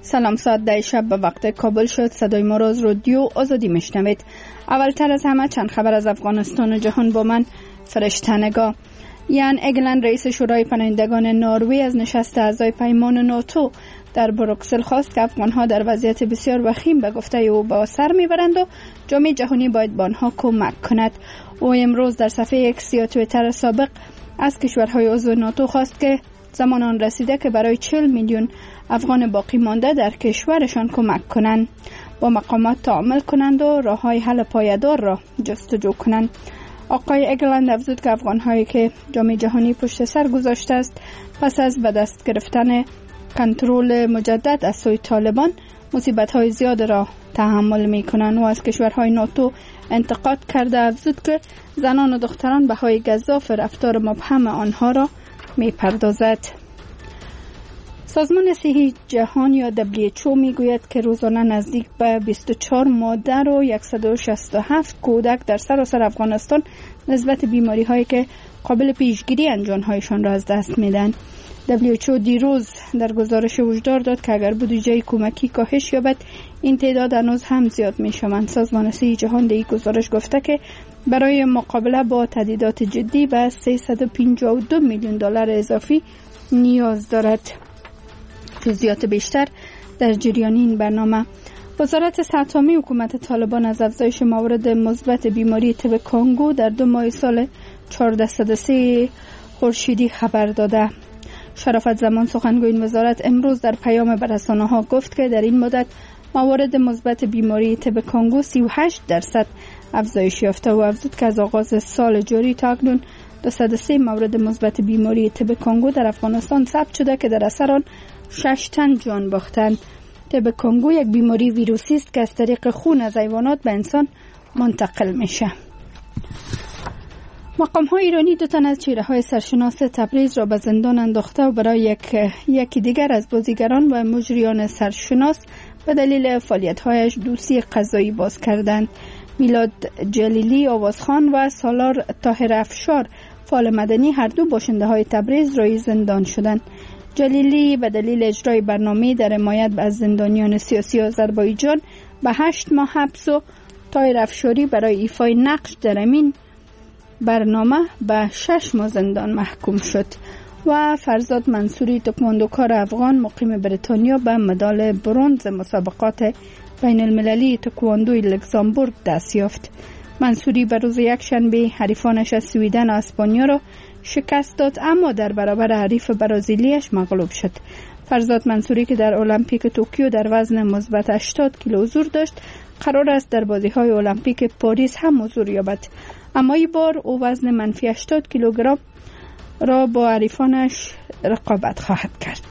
سلام، ساعت 10 شب به وقت کابل شد. صدای ما را از رادیو آزادی میشنوید. اولتر از همه چند خبر از افغانستان و جهان با من فرشته نگاه. یان اگلند رئیس شورای پناهندگان نروژ از نشست اعضای پیمان ناتو در بروکسل خواست که افغانها در وضعیت بسیار وخیم به گفته او به سر میبرند و جامعه جهانی باید به آنها کمک کند. او امروز در صفحه اکس یا توییتر سابق از کشورهای عضو ناتو خواست که زمان آن رسیده که برای 40 میلیون افغان باقی مانده در کشورشان کمک کنند، با مقامات تعامل کنند و راه‌های حل پایدار را جستجو کنند. آقای اگلند افزود که افغان‌هایی که جامعه جهانی پشت سر گذاشته است پس از به دست گرفتن کنترل مجدد از سوی طالبان مصیبت‌های زیاد را تحمل می‌کنند و از کشورهای ناتو انتقاد کرده افزود که زنان و دختران بهای گزاف رفتار مبهم آنها را می‌پردازد. سازمان صحی جهان یا WHO میگوید که روزانه نزدیک به 24 مادر و 167 کودک در سراسر افغانستان نسبت بیماری هایی که قابل پیشگیری انجامهایشان را از دست میدن. WHO دیروز در گزارش هشدار داد که اگر بودجه کمکی کاهش یابد این تعداد هنوز هم زیاد می شوند. سازمان صحی جهان در این گزارش گفته که برای مقابله با تهدیدات جدی به 352 میلیون دلار اضافی نیاز دارد. جزئیات بیشتر در جریان این برنامه. وزارت صحت عامه حکومت طالبان از افزایش موارد مثبت بیماری تب کانگو در 2 ماه سال 1403 خورشیدی خبر داده. شرافت زمان سخنگوی این وزارت امروز در پیام به رسانه‌ها گفت که در این مدت موارد مثبت بیماری تب کانگو 38% افزایش یافته و افزود که از آغاز سال جاری تا اکنون 203 مورد مثبت بیماری تب کانگو در افغانستان ثبت شده که در اثر آن 6 تن جان باختند. تب کانگو یک بیماری ویروسی است که از طریق خون از حیوانات به انسان منتقل میشه. مقام‌های ایرانی 2 تن از چهره‌های سرشناس تبریز را به زندان انداخته و برای یکی دیگر از بازیگران و مجریان سرشناس به دلیل فعالیت‌هایش دوسیه قضایی باز کردند. میلاد جلیلی آوازخوان و سالار طاهر افشار فعال مدنی هر دو باشنده‌های تبریز رای زندان شدند. جلیلی به دلیل اجرای برنامه در حمایت از زندانیان سیاسی آذربایجان به 8 ماه حبس و طاهر افشاری برای ایفای نقش در همین برنامه به 6 ماه زندان محکوم شد و فرزاد منصوری تکواندوکار افغان مقیم بریتانیا به مدال برنز مسابقات بین المللی تکواندوی لوکزامبورگ دست یافت. منصوری به روز یکشنبه حریفانش از سویدن و اسپانیا را شکست داد اما در برابر حریف برازیلیش مغلوب شد. فرزاد منصوری که در المپیک توکیو در وزن مثبت 80 کیلو حضور داشت قرار است در بازی‌های المپیک پاریس هم حضور یابد، اما این بار او وزن منفی 80 کیلوگرم را با حریفانش رقابت خواهد کرد.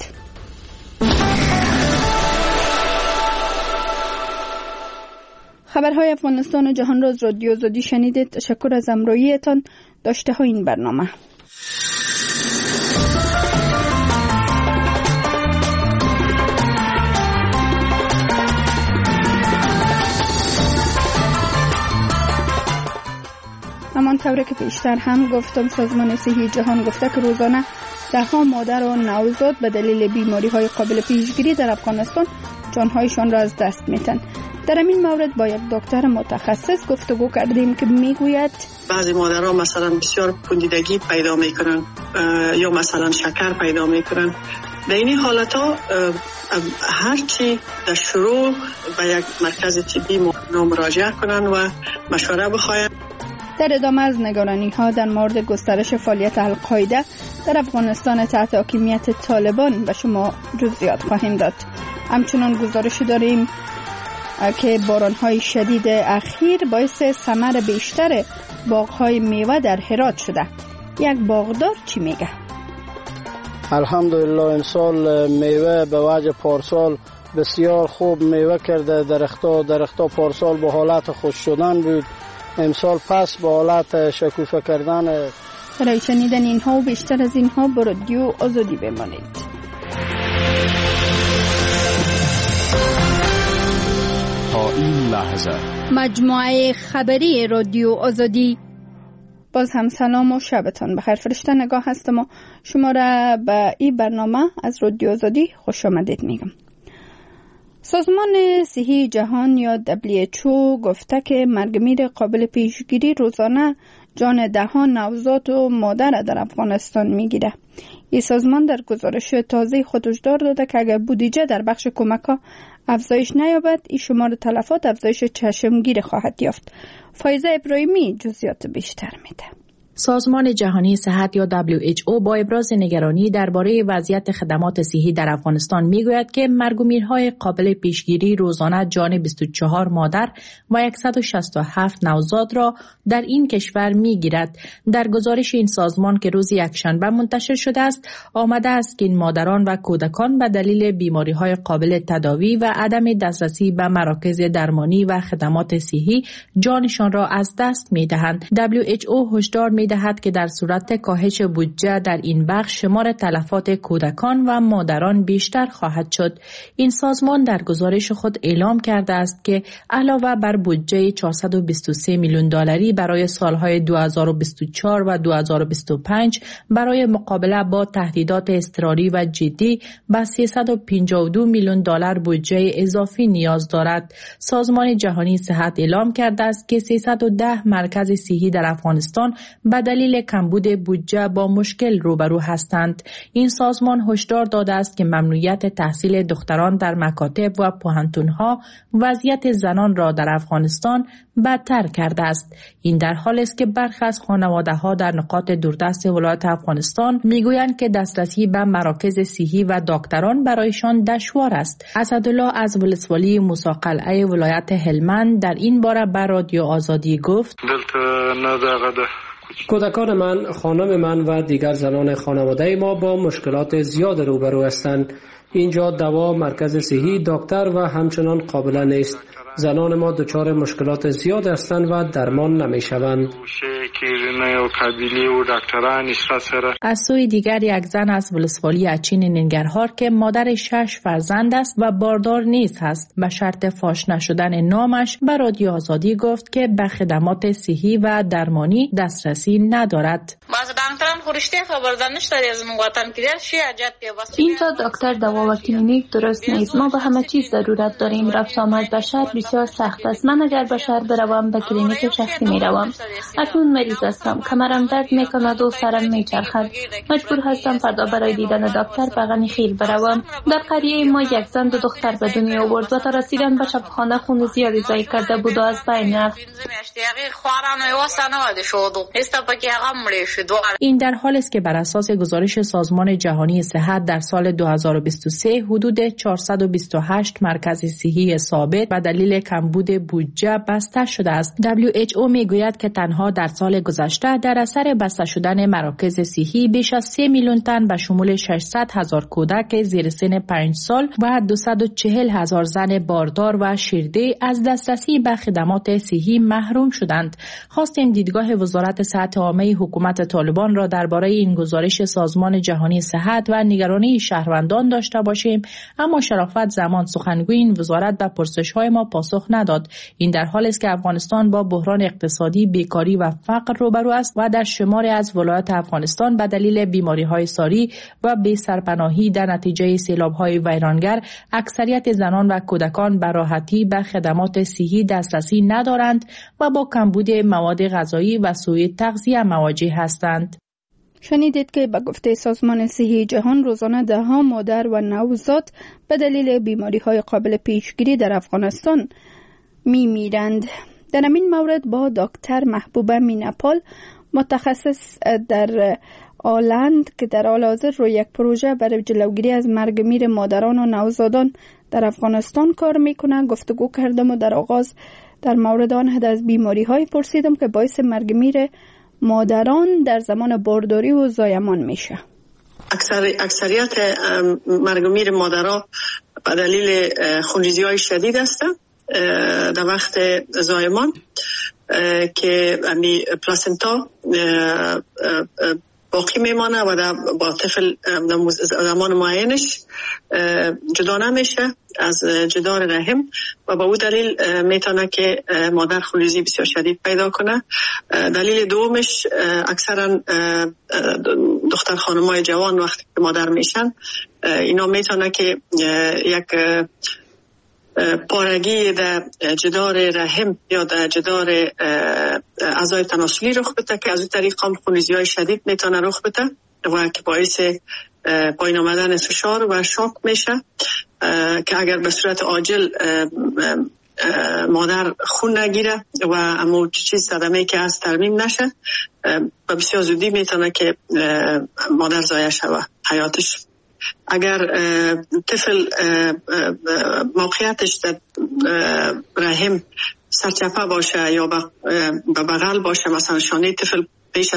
خبرهای افغانستان و جهان را از رادیو آزادی شنیدید. تشکر از همراهیتان. داشته های این برنامه. همانطور که پیشتر هم گفتم سازمان صحی جهان گفته که روزانه 10 مادر و نوزاد به دلیل بیماری های قابل پیشگیری در افغانستان جانهایشان را از دست میتن. در این مورد با یک دکتر متخصص گفتگو کردیم که میگوید بعضی مادرها مثلا بسیار پوندیدگی پیدا میکنن یا مثلا شکر پیدا میکنن. در این حالتا هرچی در شروع به یک مرکز طبی مراجعه کنن و مشوره بخواین. در ادامه از نگرانی ها در مورد گسترش فعالیت القاعده در افغانستان تحت حاکمیت طالبان به شما جزئیات خواهیم داد. همچنان گزارش داریم که باران‌های شدید اخیر باعث ثمر بیشتر باغ‌های میوه در هرات شده. یک باغدار چی میگه؟ الحمدلله امسال میوه به وجه پارسال بسیار خوب میوه کرده. درختها پارسال به حالت خوش شدن بود، امسال پس به حالت شکوفه کردن. برای شنیدن اینها و بیشتر از اینها با رادیو آزادی بمانید. تا این لحظه مجموعه خبری رادیو آزادی. باز هم سلام و شبتان بخیر. فرشته نگاه هستم و شما را به این برنامه از رادیو آزادی خوش آمدید میگم. سازمان صحی جهان یا WHO گفته که مرگ میر قابل پیشگیری روزانه جان ده‌ها نوزاد و مادر در افغانستان میگیره. این سازمان در گزارش تازه خود هشدار داده که اگر بودجه در بخش کمک‌ها افزایش نیابد، این شمار تلفات افزایش چشمگیر خواهد یافت. فایزه ابراهیمی جزئیات بیشتر میده. سازمان جهانی صحت یا WHO با ابراز نگرانی درباره وضعیت خدمات صحی در افغانستان میگوید که مرگ و میرهای قابل پیشگیری روزانه جان 24 مادر و 167 نوزاد را در این کشور میگیرد. در گزارش این سازمان که روز یکشنبه منتشر شده است، آمده است که این مادران و کودکان به دلیل بیماری‌های قابل تداوی و عدم دسترسی به مراکز درمانی و خدمات صحی جانشان را از دست میدهند. WHO هشدار دهد که در صورت کاهش بودجه در این بخش شمار تلفات کودکان و مادران بیشتر خواهد شد. این سازمان در گزارش خود اعلام کرده است که علاوه بر بودجه 423 میلیون دلاری برای سالهای 2024 و 2025 برای مقابله با تهدیدات اضطراری و جدی به 352 میلیون دلار بودجه اضافی نیاز دارد. سازمان جهانی صحت اعلام کرده است که 310 مرکز صحی در افغانستان به دلیل کمبود بودجه با مشکل روبرو هستند. این سازمان هشدار داده است که ممنوعیت تحصیل دختران در مکاتب و پوهنتون‌ها وضعیت زنان را در افغانستان بدتر کرده است. این در حالی است که برخی از خانواده‌ها در نقاط دوردست ولایت افغانستان میگویند که دسترسی به مراکز صحی و دکتران برایشان دشوار است. اسدالله از ولسوالی موسی قلعه ولایت هلمند در این باره به رادیو آزادی گفت: کودکان من، خانم من و دیگر زنان خانواده ما با مشکلات زیاد روبرو هستند. اینجا دوا، مرکز صحی، دکتر و همچنان قابل نیست. زنان ما دچار مشکلات زیاد هستند و درمان نمیشوند. از سوی دیگر یک زن از ولسوالی اچین ننگرهار که مادر 6 فرزند است و باردار نیز هست، به شرط فاش نشدن نامش به رادیو آزادی گفت که به خدمات صحی و درمانی دسترسی ندارد. اینجا دکتر، دوا و کلینیک درست نیست. ما به همه چیز ضرورت داریم. رفت آمد به شهر بسیار سخت است. من اگر به شهر بروم به کلینیک شخصی میروم. اکنون مریض هستم، کمرم درد میکند و سرم میچرخد. مجبور هستم فردا برای دیدن دکتر به غنیخیل بروم. در قریه ما یک زن 2 دختر به دنیا آورد و تا رسیدن به شفاخانه خون زیادی ضایع کرده بود و از بین رفت. این در حالی است که بر اساس گزارش سازمان جهانی صحت در سال 2023 حدود 428 مرکز صحی ثابت به دلیل کمبود بودجه بسته شده است. WHO میگوید که تنها در سال گذشته در اثر بسته شدن مراکز صحی بیش از 3 میلیون تن به شمول 600,000 کودک زیر سن 5 سال و 240,000 زن باردار و شیرده از دسترسی به خدمات صحی محروم شدند. خواستیم دیدگاه وزارت صحت عامه حکومت طالبان را درباره این گزارش سازمان جهانی صحت و نگرانی شهروندان داشته باشیم، اما شرافت زمان سخنگوی این وزارت به پرسش‌های ما پاسخ نداد. این در حالی است که افغانستان با بحران اقتصادی، بیکاری و فقر روبرو است و در شماری از ولایات افغانستان به دلیل بیماری‌های ساری و بی‌سرپناهی در نتیجه سیلاب‌های ویرانگر اکثریت زنان و کودکان به راحتی به خدمات صحی دسترسی ندارند و با کمبود مواد غذایی و سوء تغذیه مواجه هستند. شنیدید که به گفته سازمان صحی جهان روزانه 10 مادر و نوزاد به دلیل بیماری‌های قابل پیشگیری در افغانستان میمیرند. در این مورد با دکتر محبوبه مینپال، متخصص در آلند که در حال حاضر روی یک پروژه برای جلوگیری از مرگ میر مادران و نوزادان در افغانستان کار میکنه گفتگو کردم و در آغاز در مورد آن از بیماری‌های پرسیدم که باعث مرگ میر مادران در زمان بارداری و زایمان میشه. اکثریت مرگ میر مادرها به دلیل خونریزی‌های شدید است در وقت زایمان که امی پلاسنتا باقی میمانه و با طفل زمان معینش جدا نمیشه از جدار رحم و با او دلیل میتونه که مادر خونریزی بسیار شدید پیدا کنه. دلیل دومش اکثرا دختر خانمای جوان وقتی که مادر میشن اینا میتونه که یک پارگی در جدار رحم یا در جدار اعضای تناسلی رخ بده که از این طریق هم خونریزی های شدید میتونه رخ بده و که باعث پایین آمدن فشار و شوک میشه که اگر به صورت عاجل مادر خون نگیره و اما چیز صدمه که از ترمیم نشه و بسیار زودی میتونه که مادر ضایع شوه حیاتش. اگر طفل موقعیتش در رحم سرچپه باشه یا به بغل باشه، مثلا شانه طفل پیش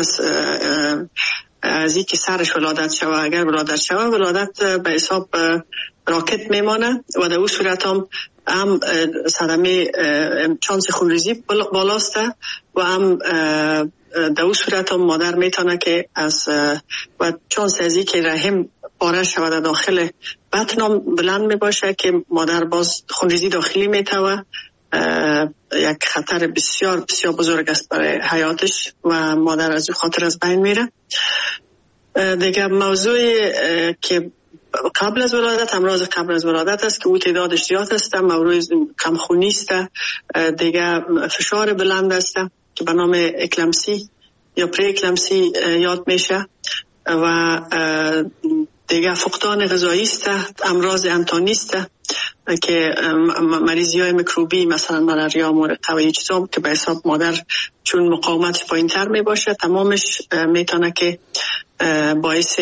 از اینکه سرش ولادت شوه، اگر ولادت شوه ولادت به حساب راکت میمانه و در اون صورت هم صدمه چانس خونریزی بالاست و هم در اون صورت هم مادر میتونه که از و چانس از اینکه رحم پاره شود داخل بطن بلند می باشه که مادر باز خونریزی داخلی میتوه یک خطر بسیار بسیار بزرگ است برای حیاتش و مادر از خاطر از بین میره. دیگه موضوع که قبل از ولادت، امراض قبل از ولادت است که او تعدادش زیاد است، موضوع کمخونی است، دیگه فشار بلند است که به نام اکلمسی یا پری اکلمسی یاد میشه و دیگه فقدان غذایی است، امراض انتانی است که مریضی های میکروبی مثلا ملاریا، مورد طبیعی چیزا که به حساب مادر چون مقاومت پایین تر می باشه تمامش میتونه که باعث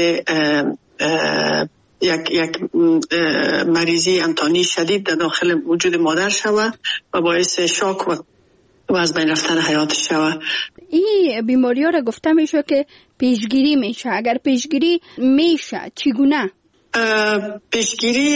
یک مریضی انتانی شدید در داخل وجود مادر شود و باعث شاک و از بین رفتن حیاتش شود. این بیماری ها را گفته میشه که پیشگیری میشه. اگر پیشگیری میشه چگونه؟ پیشگیری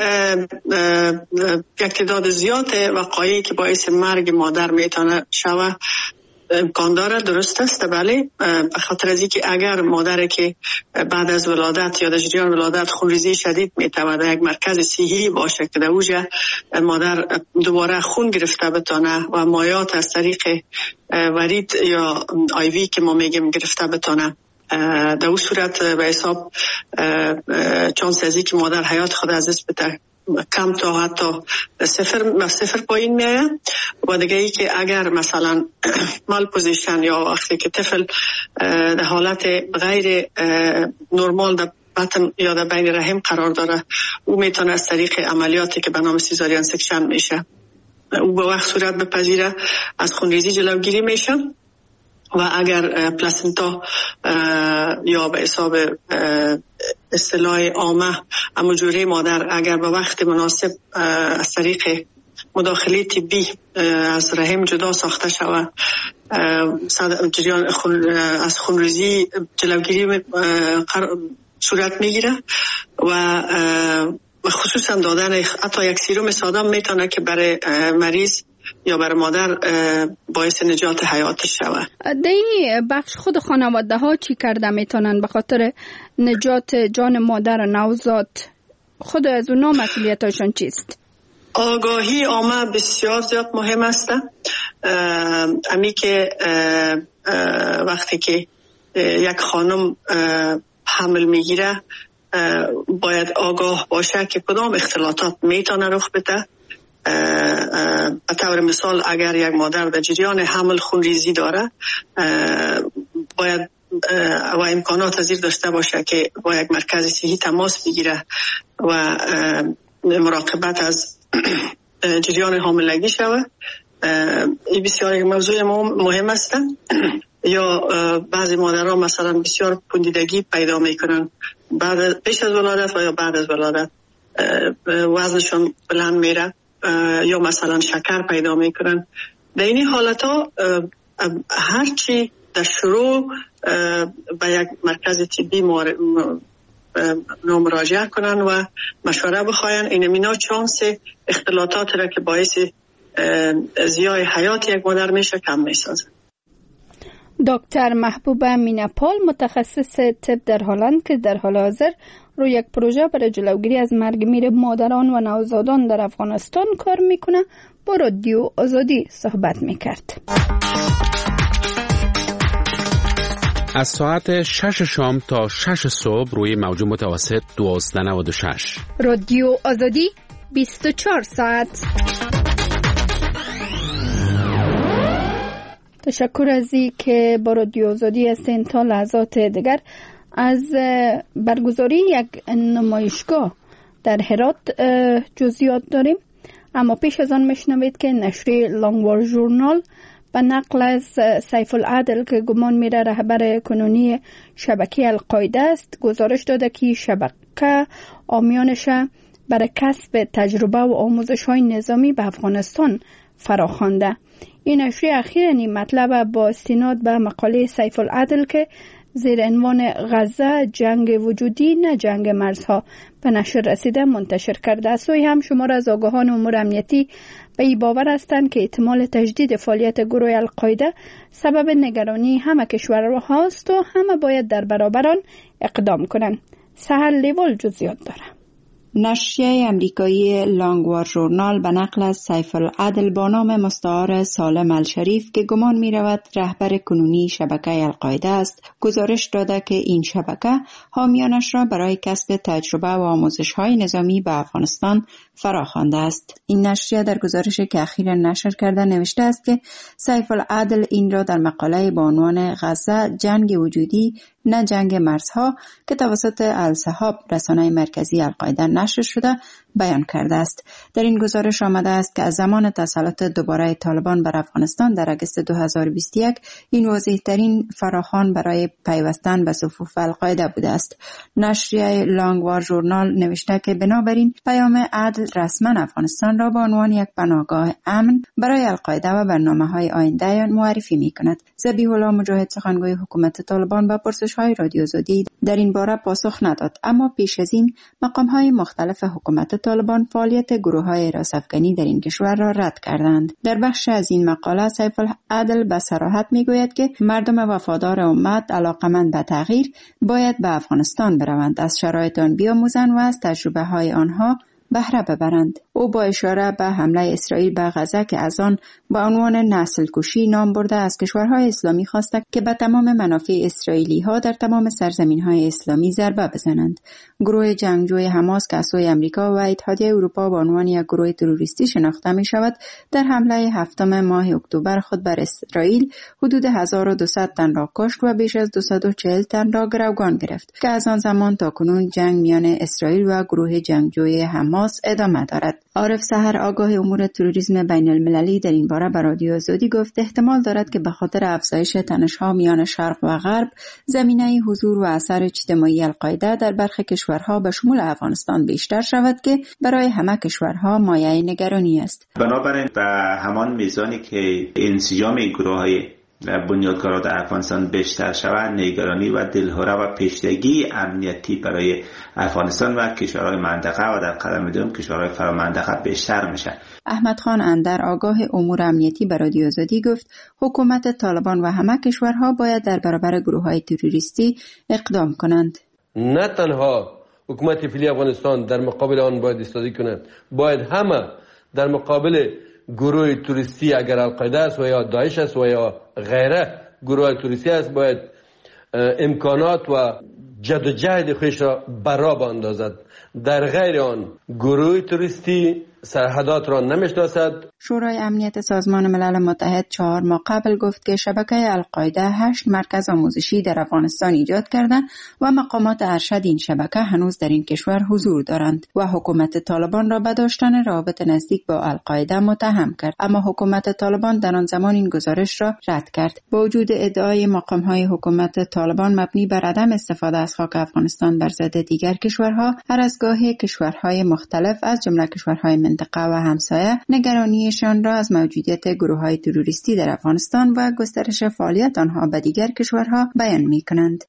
یک تعداد زیاد وقایعی که باعث مرگ مادر میتونه شود امکان داره، درست است، بله، به خاطر از اینکه اگر مادر که بعد از ولادت یا در جریان ولادت خونریزی شدید میتونه در یک مرکز صحی باشه که در اوجه مادر دوباره خون گرفته بتونه و مایات از طریق ورید یا آیوی که ما میگیم گرفته بتونه، در اون صورت به حساب چانس از اینکه مادر حیات خود از دست بده کم تا حتی صفر پایین میاد. و دیگه ای که اگر مثلا مال پوزیشن یا وقتی که طفل در حالت غیر نرمال در بطن یا در بین رحم قرار داره، او میتونه از طریق عملیاتی که به نام سیزارین سکشن میشه او به وقت صورت بپذیره، از خونریزی جلوگیری میشه. و اگر پلاسنتا یا به حساب اصطلاح عامه اموجوره مادر اگر به وقت مناسب از طریق مداخله طبی از رحم جدا ساخته شود، جریان از خونریزی جلوگیری صورت میگیره و خصوصا دادن حتی یک سیروم ساده میتونه که برای مریض یا برای مادر باعث نجات حیاتش شود. در این بخش خود خانواده ها چی کرده میتونن به خاطر نجات جان مادر و نوزاد؟ خود از اونا مسئولیتاشون چیست؟ آگاهی عامه بسیار زیاد مهم است. امی که وقتی که یک خانم حمل میگیره باید آگاه باشه که کدام اختلاطات میتونه رخ بده. به طور مثال اگر یک مادر در جریان حمل خونریزی داره باید و امکانات زیر داشته باشه که با یک مرکز صحی تماس بگیره و مراقبت از جریان حاملگی شود. این بسیار یک موضوع مهم است. یا بعضی مادرها مثلا بسیار پوندیدگی پیدا میکنن پیش از ولادت و یا بعد از ولادت، وزنشون بلند میره یا مثلا شکر پیدا میکنن. در این حالت ها هرچی در شروع به یک مرکز طبی مراجعه کنن و مشوره بخواین، این مینا چانس اختلاطات را که باعث زیای حیات یک مادر میشه کم میسازه. دکتر محبوبه مینپال متخصص طب در هلند که در حال حاضر روی یک پروژه برای جلوگیری از مرگ میر مادران و نوزادان در افغانستان کار میکنه با رادیو آزادی صحبت میکرد. از ساعت 6 شام تا 6 صبح روی موج متوسط 1296 رادیو آزادی 24 ساعت. تشکر از این که با رادیو آزادی هستین. تا لحظات دیگر از برگزاری یک نمایشگاه در هرات جزئیات داریم، اما پیش از آن میشنوید که نشریه لانگوار ژورنال به نقل از سیف العدل که گمان میره رهبر کنونی شبکه القاعده است گزارش داده که شبکه عامیانش برای کسب تجربه و آموزش های نظامی به افغانستان فراخوانده. این نشریه اخیراً این مطلب با استناد به مقاله سیف العدل که زیر عنوان غزه جنگ وجودی نه جنگ مرزها به نشر رسیده منتشر کرده است. سوی هم شمار از آگاهان امور امنیتی به این باور هستند که احتمال تجدید فعالیت گروه القاعده سبب نگرانی همه کشورها است و همه باید در برابر آن اقدام کنند. سهر لیوال جزئیات داره. نشریه امریکایی لانگوار ژورنال به نقل از سیف العدل با نام مستعار سالم الشریف که گمان می رود رهبر کنونی شبکه القاعده است گزارش داده که این شبکه حامیانش را برای کسب تجربه و آموزش های نظامی به افغانستان فراخوانده است. این نشریه در گزارشی که اخیراً نشر کرده نوشته است که سیف العدل این را در مقاله با عنوان غزه جنگ وجودی نه جنگ مرزها که توسط الصحاب رسانه مرکزی القاعده نشر شده بیان کرده است. در این گزارش آمده است که از زمان تسلط دوباره طالبان بر افغانستان در اگست 2021 این واضح ترین فراخوان برای پیوستن به صفوف القاعده بوده است. نشریه لانگوار ژورنال نوشته که بنابراین پیام عدل رسما افغانستان را به عنوان یک پناهگاه امن برای القاعده و برنامه‌های آینده آن معرفی می‌کند. ذبیح الله مجاهد سخنگوی حکومت طالبان به پرسش‌های رادیو آزادی در این باره پاسخ نداد، اما پیش از این مقام‌های مختلف حکومت طالبان فعالیت گروه‌های راس‌افغانی در این کشور را رد کردند. در بخش از این مقاله سیف العدل به صراحت می‌گوید که مردم وفادار امت علاقمند به تغییر باید به افغانستان بروند، از شرایط آن بیاموزند و از تجربه‌های آنها بهره ببرند. او با اشاره به حمله اسرائیل به غزه که از آن با عنوان نسل کشی نام برده از کشورهای اسلامی خواسته که به تمام منافع اسرائیلی ها در تمام سرزمین های اسلامی ضربه بزنند. گروه جنگجوی حماس که از سوی آمریکا و اتحادیه اروپا با عنوان یک گروه تروریستی شناخته می شود در حمله هفتم ماه اکتبر خود بر اسرائیل حدود 1200 تن را کشت و بیش از 240 تن را گروگان گرفت که از آن زمان تا کنون جنگ میان اسرائیل و گروه جنگجوی حماس ادامه دارد. عارف سحر آگاه امور تروریسم بین المللی در این باره به رادیو آزادی گفت احتمال دارد که به خاطر افزایش تنش‌ها میان شرق و غرب زمینه حضور و اثر اجتماعی القاعده در برخی کشورها به شمول افغانستان بیشتر شود که برای همه کشورها مایه نگرانی است. بنابراین به همان میزانی که انسجام این گروه‌های بنیادگرا در افغانستان بیشتر شود، نگرانی و دلهره و پیشتگی امنیتی برای افغانستان و کشورهای منطقه و در قدم دوم کشورهای فرامنطقه بیشتر میشه. احمد خان اندر آگاه امور امنیتی به رادیو آزادی گفت حکومت طالبان و همه کشورها باید در برابر گروه‌های تروریستی اقدام کنند. نه تنها حکومت فعلی افغانستان در مقابل آن باید ایستادگی کند، باید همه در مقابل گروه توریستی اگر القاعده است و یا داعش است و یا غیره گروه توریستی است باید امکانات و جدوجهد خودش را برآب اندازد. در غیر آن گروه توریستی سرحدات را نمیشناسد. شورای امنیت سازمان ملل متحد 4 ماه قبل گفت که شبکه القاعده 8 مرکز آموزشی در افغانستان ایجاد کردند و مقامات ارشد این شبکه هنوز در این کشور حضور دارند و حکومت طالبان را به داشتن روابط نزدیک با القاعده متهم کرد، اما حکومت طالبان در آن زمان این گزارش را رد کرد. با وجود ادعای مقام‌های حکومت طالبان مبنی بر عدم استفاده از خاک افغانستان بر ضد دیگر کشورها، هر از گاهی کشورهای مختلف از جمله کشورهای منطقه و همسایه نگرانیشان را از موجودیت گروه‌های تروریستی در افغانستان و گسترش فعالیت آنها به دیگر کشورها بیان می‌کنند.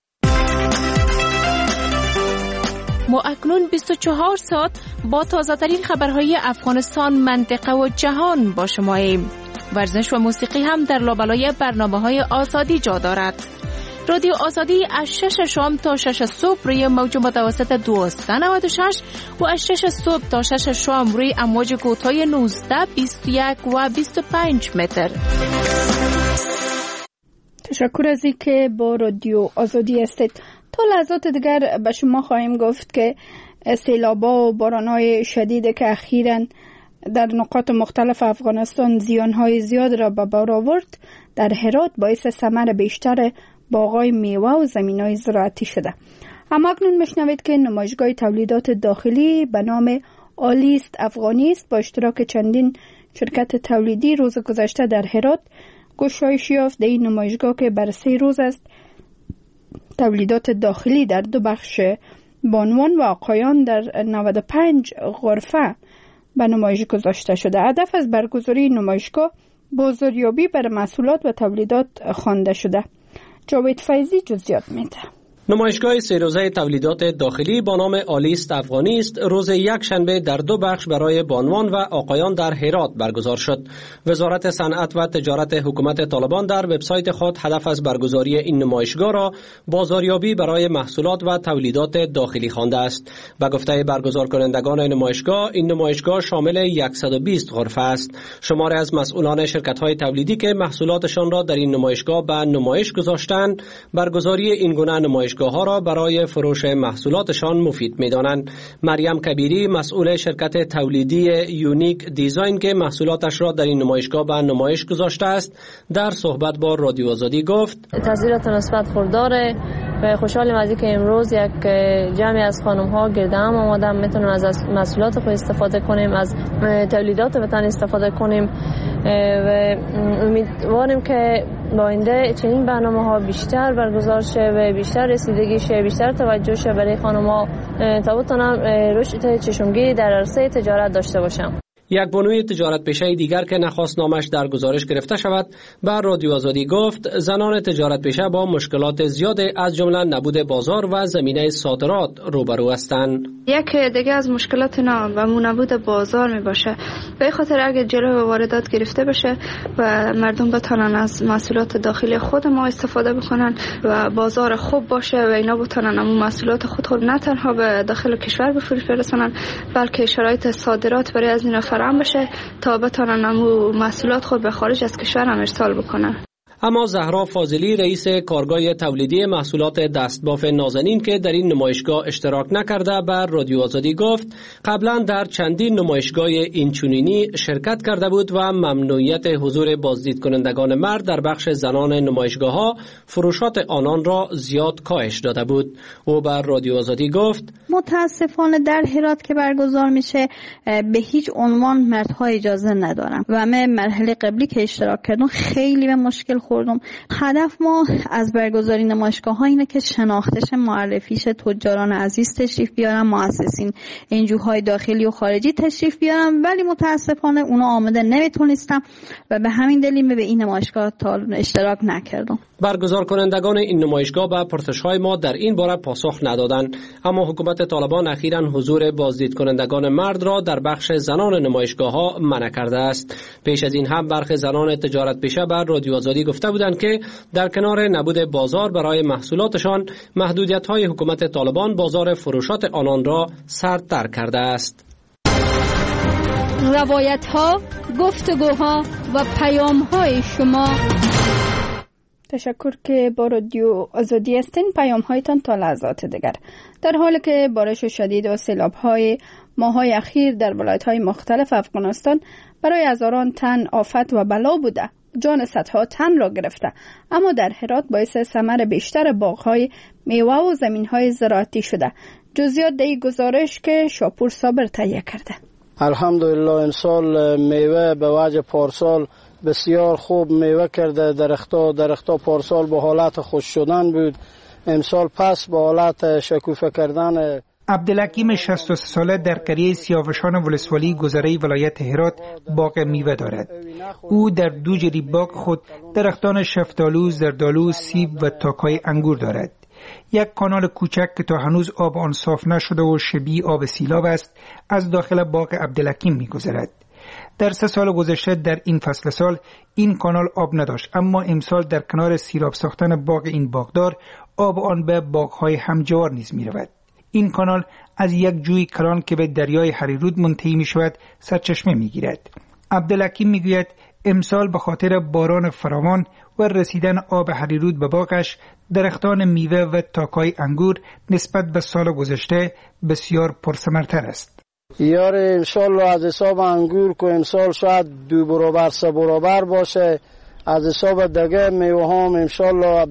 ما اکنون 24 ساعت با تازه‌ترین خبرهای افغانستان، منطقه و جهان با شماییم. ورزش و موسیقی هم در لابلای برنامه‌های آزادی جا دارد. رادیو آزادی از 6 شام تا 6 صبح روی موج متوسط 1296 و از 6 صبح تا 6 شام روی امواج کوتاه 19، 21 و 25 متر. تشکر از اینکه با رادیو آزادی هستید. تا لحظات دیگر به شما خواهیم گفت که سیلاب‌ها و باران‌های شدید که اخیراً در نقاط مختلف افغانستان زیان‌های زیاد را به بار آورد، در هرات باعث ثمر بیشتر باغ‌های میوه و زمین‌های زراعتی شده. اما اکنون میشنوید که نمایشگاه تولیدات داخلی به نام آلیست افغانیست با اشتراک چندین شرکت تولیدی روز گذشته در هرات گشایش یافت. در این نمایشگاه که بر 3 روز است، تولیدات داخلی در 2 بخش بانوان و آقایان در 95 غرفه به نمایش گذاشته شده. هدف از برگزاری نمایشگاه بازاریابی بر محصولات و تولیدات خوانده شده. جاوید فیضی جزئیات میده. نمایشگاه 3 روزه تولیدات داخلی با نام آلیست افغانیست روز یکشنبه در 2 بخش برای بانوان و آقایان در هرات برگزار شد. وزارت صنعت و تجارت حکومت طالبان در وبسایت خود هدف از برگزاری این نمایشگاه را بازاریابی برای محصولات و تولیدات داخلی خوانده است. به گفته برگزار کنندگان نمایشگاه، این نمایشگاه شامل 120 غرفه است. شماری از مسئولان شرکت‌های تولیدی که محصولاتشان را در این نمایشگاه به نمایش گذاشتند، برگزاری این گونه نمایشگاه ها را برای فروش محصولاتشان مفید می‌دانند. مریم کبیری، مسئول شرکت تولیدی یونیک دیزاین که محصولاتش را در این نمایشگاه به نمایش گذاشته است، در صحبت با رادیو آزادی گفت: تاثیرات مثبت خورداره و خوشحالم از اینکه امروز یک جمعی از خانم‌ها گرد هم آمدن، میتونیم از محصولات خود استفاده کنیم، از تولیدات وطن استفاده کنیم و امیدواریم که با آینده چنین برنامه‌ها بیشتر برگزار شه و بیشتر رسیدگی شه، بیشتر توجه شه برای خانم‌ها تا بتونن رشد چشمگیری در عرصه تجارت داشته باشن. یک بانوی تجارت پیشه دیگر که نخواست نامش در گزارش گرفته شود، بر رادیو آزادی گفت زنان تجارت پیشه با مشکلات زیاد از جمله نبود بازار و زمینه صادرات روبرو هستند. یک دیگه از مشکلات و نبود بازار می باشه. به خاطر اگه جلوی واردات گرفته بشه و مردم بتونن از محصولات داخلی خود ما استفاده بکنن و بازار خوب باشه و اینا بتونن اون محصولات خود نه تنها به داخل کشور به فروش برسونن، بلکه شرایط صادرات برای از اینا فراهم بشه تا بتونن اون محصولات خود به خارج از کشور هم ارسال بکنن. اما زهرا فاضلی، رئیس کارگاه تولیدی محصولات دستباف نازنین که در این نمایشگاه اشتراک نکرده، بر رادیو آزادی گفت قبلا در چندین نمایشگاه اینچنینی شرکت کرده بود و ممنوعیت حضور بازدید کنندگان مرد در بخش زنان نمایشگاه‌ها فروشات آنان را زیاد کاهش داده بود. او بر رادیو آزادی گفت متاسفانه در هرات که برگزار میشه به هیچ عنوان مردها اجازه ندارن و من مرحله قبلی که اشتراک کردم خیلی به مشکل خوردم. هدف ما از برگزاری نمایشگاه ها اینه که شناختش، معرفیش تجاران عزیز تشریف بیارن، مؤسسین انجوهای داخلی و خارجی تشریف بیارن، ولی متاسفانه اونا آمده نمیتونستم و به همین دلیل به این نمایشگاه اشتراک نکردم. برگزار کنندگان این نمایشگاه به پرسش‌های ما در این باره پاسخ ندادند، اما حکومت طالبان اخیراً حضور بازدید کنندگان مرد را در بخش زنان نمایشگاه‌ها منع کرده است. پیش از این هم برخی زنان تجارت پیشه بر رادیو آزادی گفته بودند که در کنار نبود بازار برای محصولاتشان، محدودیت‌های حکومت طالبان بازار فروشات آنان را سردتر کرده است. روایت‌ها، گفتگوها و پیام‌های شما. تشکر که با رادیو آزادی هستین. پیام‌هایتان تا لحظات دیگر. در حالی که بارش شدید و سیلاب‌های ماه‌های اخیر در ولایت‌های مختلف افغانستان برای هزاران تن آفت و بلا بوده، جان صدها تن را گرفته، اما در هرات باعث ثمر بیشتر باغ‌های میوه و زمین‌های زراعتی شده. جزئیات در این گزارش که شاپور صابر تهیه کرده. الحمدلله امسال میوه به وجه پارسال بسیار خوب میوه کرده. درختها پارسال به حالت خوش شدن بود، امسال پس به حالت شکوفه کردن. عبدالحکیم 63 ساله در قریه سیاوشان ولسوالی گذره ولایت هرات باغ میوه دارد. او در 2 جری باغ خود درختان شفتالو، زردالو، سیب و تاکای انگور دارد. یک کانال کوچک که تا هنوز آب آن صاف نشده و شبیه آب سیلاب است از داخل باغ عبدالحکیم می‌گذرد. در 3 سال گذشته در این فصل سال این کانال آب نداشت، اما امسال در کنار سیراب ساختن باغ این باغدار آب آن به باغ‌های همجوار نیز می‌رود. این کانال از یک جوی کلان که به دریای هریرود منتهی می‌شود سرچشمه می‌گیرد. عبدالحکیم می‌گوید امسال به خاطر باران فراوان و رسیدن آب هریرود به باغش، درختان میوه و تاکای انگور نسبت به سال گذشته بسیار پرثمرتر است. یار امسال از حساب انگور که امسال شاید 2 برابر 3 برابر باشه، از حساب دیگه میوه ها امسال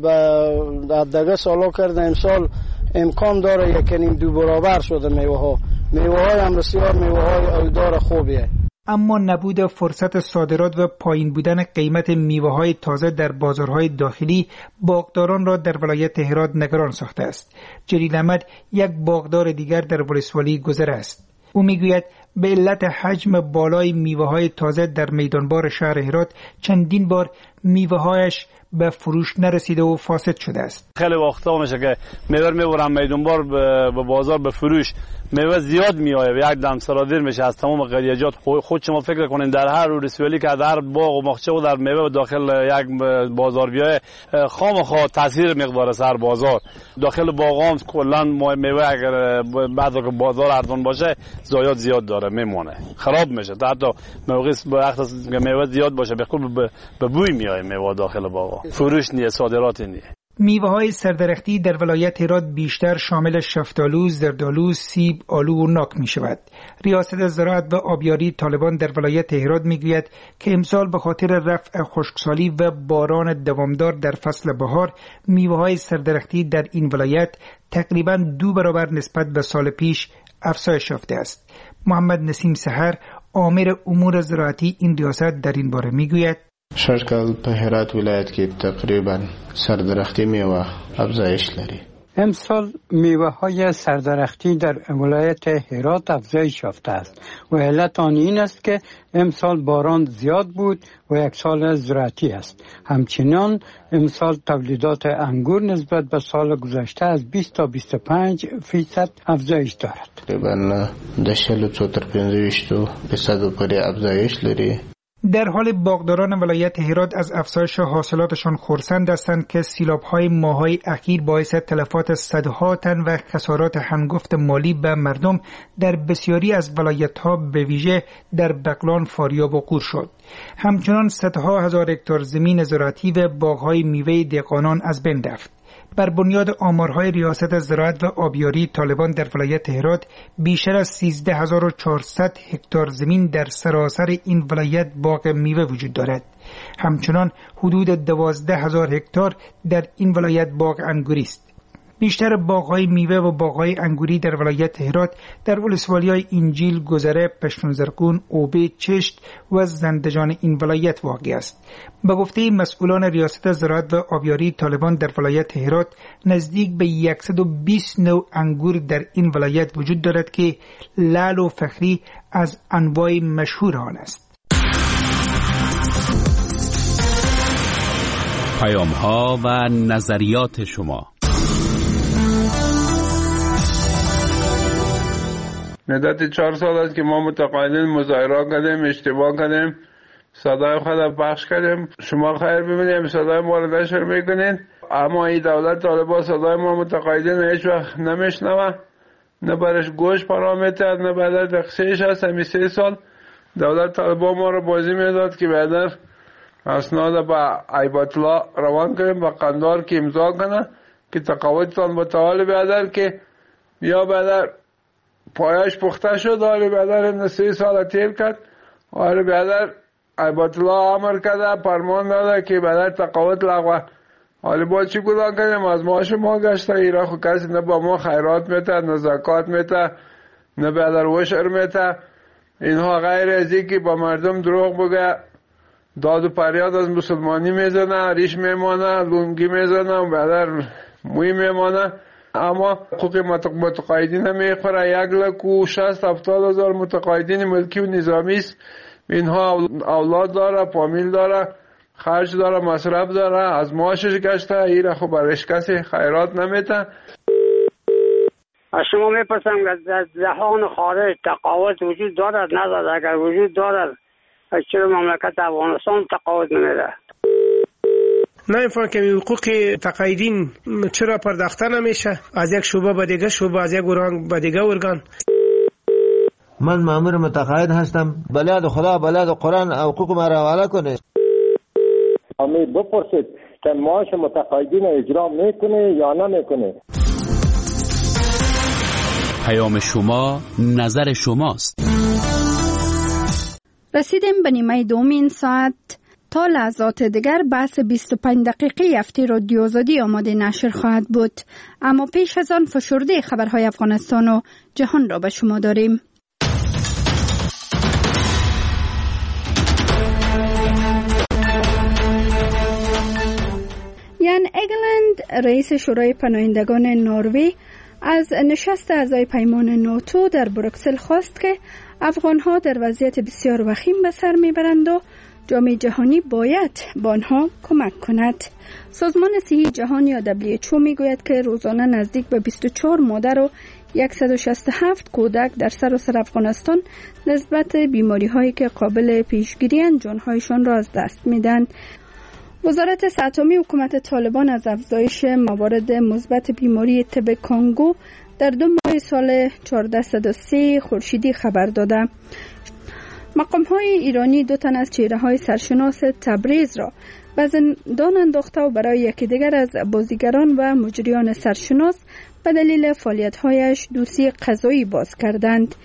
دیگه سالا کرده امسال امکان داره 1.5-2 برابر شده میوه ها. میوه های هم بسیار میوه های ایدار خوبیه. اما نبود فرصت صادرات و پایین بودن قیمت میوه های تازه در بازارهای داخلی باغداران را در ولایت هرات نگران ساخته است. جلیل احمد یک باغدار دیگر در ولسوالی گذر است. او میگوید به علت حجم بالای میوه های تازه در میدانبار شهر هرات چندین بار میوه هایش به فروش نرسیده و فاسد شده است. خیلی وقتا میشه که میوه میبرن میدانبار به بازار به فروش، میوه زیاد میآید و یک دم صادر میشه از تمام قریجات. خود شما فکر کنین در هر ولسوالی که در باغ و باغچه و در میوه داخل یک بازار بیای خامخا تاثیر مقدار سر بازار داخل باغام کلا میوه اگر بعد که بازار ارزان باشه زایات زیاد داره میمونه، خراب میشه. حتی موقع وقت که میوه زیاد باشه به خود به بوی میآید میوه داخل باغ، فروش نیه، صادرات نیه. میوه های سردرختی در ولایت هرات بیشتر شامل شفتالو، زردالو، سیب، آلو و ناک می شود. ریاست زراعت و آبیاری طالبان در ولایت هرات می گوید که امسال به خاطر رفع خشکسالی و باران دوامدار در فصل بهار میوه های سردرختی در این ولایت تقریباً 2 برابر نسبت به سال پیش افزایش یافته است. محمد نسیم سحر، آمر امور زراعتی این ریاست در این باره می گوید: شرکل په هرات ولایت کې تقریبا سردرختی میوه افزایش لري. امسال میوه های سردرختی در ولایت هرات افزایش یافته است و علت آن این است که امسال باران زیاد بود و یک سال زراعتی است. همچنین امسال تولیدات انگور نسبت به سال گذشته از 20 تا 25% افزایش دارد. تقریبا 40-50% پورې افزایش لري. در حال باغداران ولایت هرات از افزایش حاصلاتشان خرسند هستند که سیلاب‌های ماه‌های اخیر باعث تلفات صدها تن و خسارات هنگفت مالی به مردم در بسیاری از ولایت‌ها به ویژه در بغلان، فاریاب و قور شد. همچنان صدها هزار هکتار زمین زراعتی و باغ‌های میوه دهقانان از بین رفت. بر بنیاد آمارهای ریاست زراعت و آبیاری طالبان در ولایت هرات بیشتر از 13400 هکتار زمین در سراسر این ولایت باغ میوه وجود دارد. همچنان حدود 12000 هکتار در این ولایت باغ انگوری است. بیشتر باغ‌های میوه و باغ‌های انگوری در ولایت هرات در ولسوالی‌های انجیل، گذره، پشتونزرگون، اوبه، چشت و زندجان این ولایت واقع است. به گفته مسئولان ریاست زراعت و آبیاری طالبان در ولایت هرات نزدیک به 120 نوع انگور در این ولایت وجود دارد که لعل و فخری از انواع مشهور آن است. پیام‌ها و نظریات شما. مدت 4 سال است که ما متقاعدین مظاهره کردیم، اشتباه کردیم، صدای خود پخش کردیم. شما خیر ببینید صدای ما رو نشر میکنین، اما این دولت طالبان صدای ما متقاعدین هیچ وقت نمیشنوه، نه برش گوش پرامیتر، نه بعد دقیقش هست. همین 3 سال دولت طالبان ما رو بازی میداد که بعد اسناد با عیبات الله روان کنیم با قندار که امضا کنه که تقاعدتان با تعالی بیادر که یا بعد پایش پخته شد. آره بیادر 3 سال تیر کرد. آره بیادر عیبات الله امر کرده، فرمان داده که بیادر تقاعد لغوه. آره با چی گذار کنیم؟ از معاش ما گشته. ایرا خو کسی نه با ما خیرات میته، نه زکات میته، نه بیادر وشر میته. اینها غیر از که با مردم دروغ بگه، داد و پریاد از مسلمانی میزنه، ریش میمانه، لونگی میزنه و بیادر موی میمانه. اما حقوق متقاعدین میخوره. 1,60,000 متقاعدین ملکی و نظامی است. اینها اولاد داره، فامیل داره، خرج داره، مصرف داره، از معاشش گشته. ایره خب برش کسی خیرات نمیته. از شما میپرسم که در جهان خارج تقاعد وجود دارد ندارد؟ اگر وجود دارد چرا مملکت افغانستان تقاعد نمیده؟ نمیفهم که حقوق تقاعدین چرا پرداخته نمیشه از یک شعبه به دیگه شعبه، از یک ارگان به دیگه ارگان. من مأمور متقاعد هستم. بلاد خدا، بلاد قرآن حقوق ما را حواله کنه. امی بپرسید که معاش متقاعدین اجرا میکنه یا نمیکنه. پیام شما نظر شماست. رسیدیم به نیمه دومین ساعت. تا لحظات دیگر بحث 25 دقیقه هفته رادیو آزادی آماده نشر خواهد بود، اما پیش از آن فشرده خبرهای افغانستان و جهان را به شما داریم. یان اگلند رئیس شورای پناهندگان نروژ از نشست اعضای پیمان ناتو در بروکسل خواست که افغانها در وضعیت بسیار وخیم به سر میبرند و جامعه جهانی باید با آنها کمک کند. سازمان صحی جهانی یا WHO میگوید که روزانه نزدیک به 24 مادر و 167 کودک در سراسر افغانستان نسبت بیماری هایی که قابل پیشگیری اند جانهایشان را از دست میدن. وزارت صحت عامه حکومت طالبان از افزایش موارد مثبت بیماری تب کانگو در 2 ماه سال 1403 خورشیدی خبر داده. مقام‌های ایرانی 2 تن از چهره‌های سرشناس تبریز را به زندان انداخته و برای یکی دیگر از بازیگران و مجریان سرشناس به دلیل فعالیت‌هایش دوسیه قضایی باز کردند.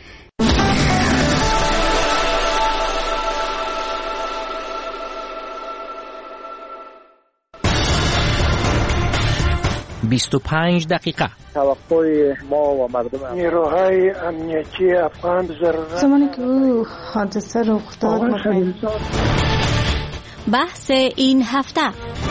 دقیقه توقع ما و مردم نیروهای امنیتی افغان ضرورت زمانی که او حادثه رخ داد بحث این هفته.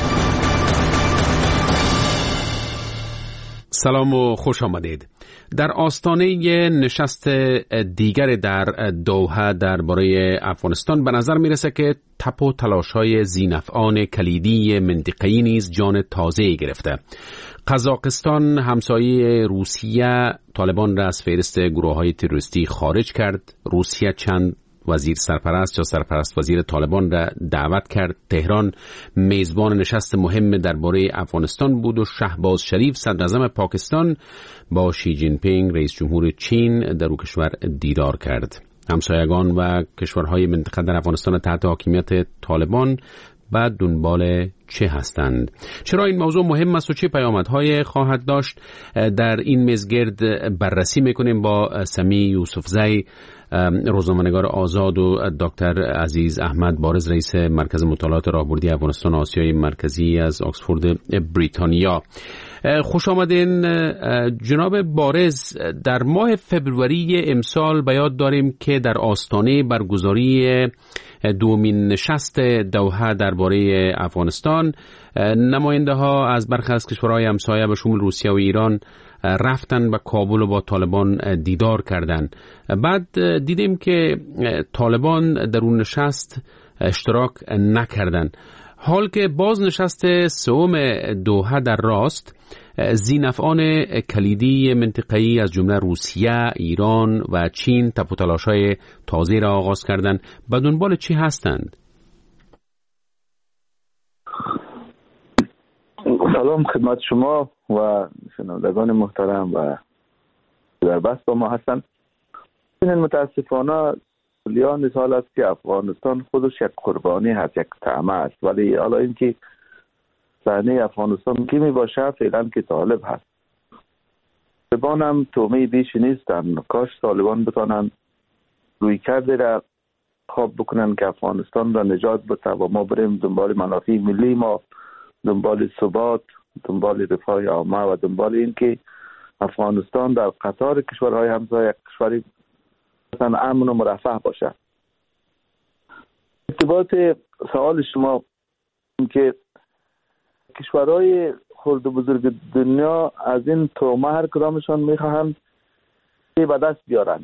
سلام و خوش آمدید. در آستانه نشست دیگر در دوحه درباره افغانستان به نظر میرسه که تپ و تلاش‌های ذی‌نفعان کلیدی منطقه‌ای نیز جان تازه‌ای گرفته. قزاقستان همسایه روسیه طالبان را از فهرست گروه‌های تروریستی خارج کرد. روسیه چند وزیر سرپرست یا سرپرست وزیر طالبان را دعوت کرد. تهران میزبان نشست مهم درباره افغانستان بود و شهباز شریف صدر اعظم پاکستان با شی جین پینگ رئیس جمهور چین در کشور دیدار کرد. همسایگان و کشورهای منطقه در افغانستان تحت حاکمیت طالبان بعد دنبال چه هستند؟ چرا این موضوع مهم است و چه پیامدهای خواهد داشت؟ در این میزگرد بررسی میکنیم با سمی یوسفزی، روزنامه‌نگار آزاد، و دکتر عزیز احمد بارز رئیس مرکز مطالعات راهبردی افغانستان و آسیای مرکزی از آکسفورد بریتانیا. خوش آمدین جناب بارز. در ماه فبروری امسال به یاد داریم که در آستانه برگزاری دومین نشست دوحه درباره افغانستان نماینده ها از برخی از کشورهای همسایه به شمول روسیه و ایران رفتن به کابل و با طالبان دیدار کردند. بعد دیدیم که طالبان در اون نشست اشتراک نکردند. حال که باز نشست سوم دوحه در راست، ذی‌نفعان کلیدی منطقه‌ای از جمله روسیه، ایران و چین تپ و تلاش‌های تازه را آغاز کردند. به دنبال چی هستند؟ سلام خدمت شما و شنوندگان محترم و در بحث با ما هستند. متاسفانه سالیان سال است که افغانستان خودش یک قربانی هست، یک طعمه است، ولی حالا اینکه صحنه افغانستان کی می باشه فعلا که طالب هست. طالبان هم تومه بیشی نیستن. کاش طالبان بتانن روی کرده را خواب بکنن که افغانستان را نجات بده و ما بریم دنبال منافع ملی ما، دنبال ثبات، دنبال رفاه عامه و دنبال این که افغانستان در قطار کشورهای همسایه یک کشوری مثلا امن و مرفه باشه. ارتباط سوال شما که کشورهای خرد و بزرگ دنیا از این تومه هر کدامشان میخواهند که به دست بیارن.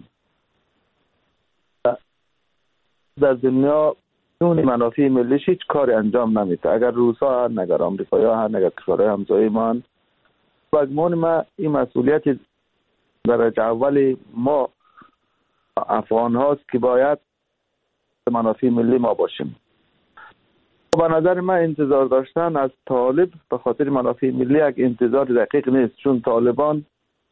در دنیا اون منافع ملیش هیچ کاری انجام نمیده. اگر روسا هن، اگر امریکایی هن، اگر کشورهای همسایه ما هن، بگمان ما این مسئولیت درجه اول ما افغان هاست که باید منافع ملی ما باشیم. به نظر من انتظار داشتن از طالب به خاطر منافع ملی یک انتظار دقیق نیست، چون طالبان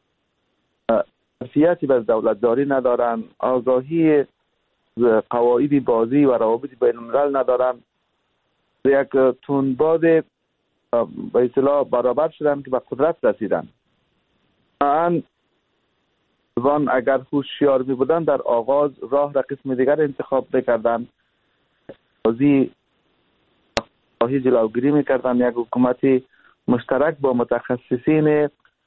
ظرفیتی به دولتداری ندارن، آگاهی قواعد بازی و روابط بین الملل ندارن یک تندباد به اصطلاح برابر شدن که به قدرت رسیدن. طالبان اگر هوشیار می بودن در آغاز راه را قسم دیگر انتخاب بکردن، بازی جلوگیری میکردن، یک حکومت مشترک با متخصصین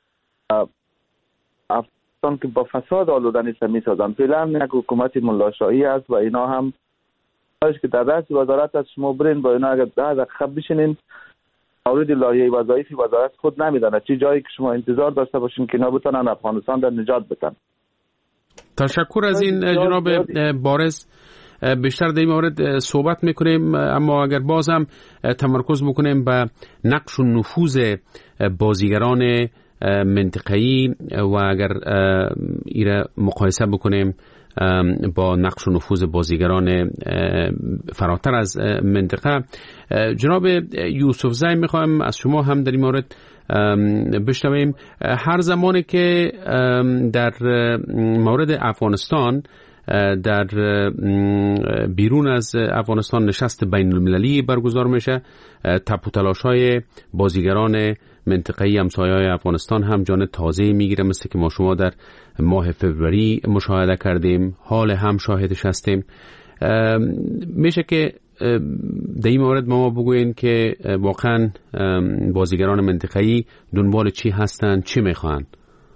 افغانستان که با فساد آلوده نیست میسازن. فعلا یک حکومت ملاشایی است و اینا هم که در رأس وزارت از شما برین با اینا اگر 10 دقیقه بشینین مورد لایحه وظایف وزارت خود نمیدانه چه جایی که شما انتظار داشته باشین که اینا بتونن افغانستان در نجات بدن. تشکر از این جناب بارز. بیشتر در این مورد صحبت میکنیم، اما اگر باز هم تمرکز بکنیم به نقش و نفوذ بازیگران منطقه‌ای و اگر ایره مقایسه بکنیم با نقش و نفوذ بازیگران فراتر از منطقه، جناب یوسف زی میخوایم از شما هم در این مورد بشنویم. هر زمانی که در مورد افغانستان در بیرون از افغانستان نشست بین المللی برگزار میشه، تپ و تلاش های بازیگران منطقه‌ای همسایه‌های افغانستان هم جان تازه میگیره، مثل که ما شما در ماه فوریه مشاهده کردیم، حال هم شاهدش هستیم. میشه که در این مورد ما بگوین که واقعا بازیگران منطقه‌ای دنبال چی هستن، چی میخوان؟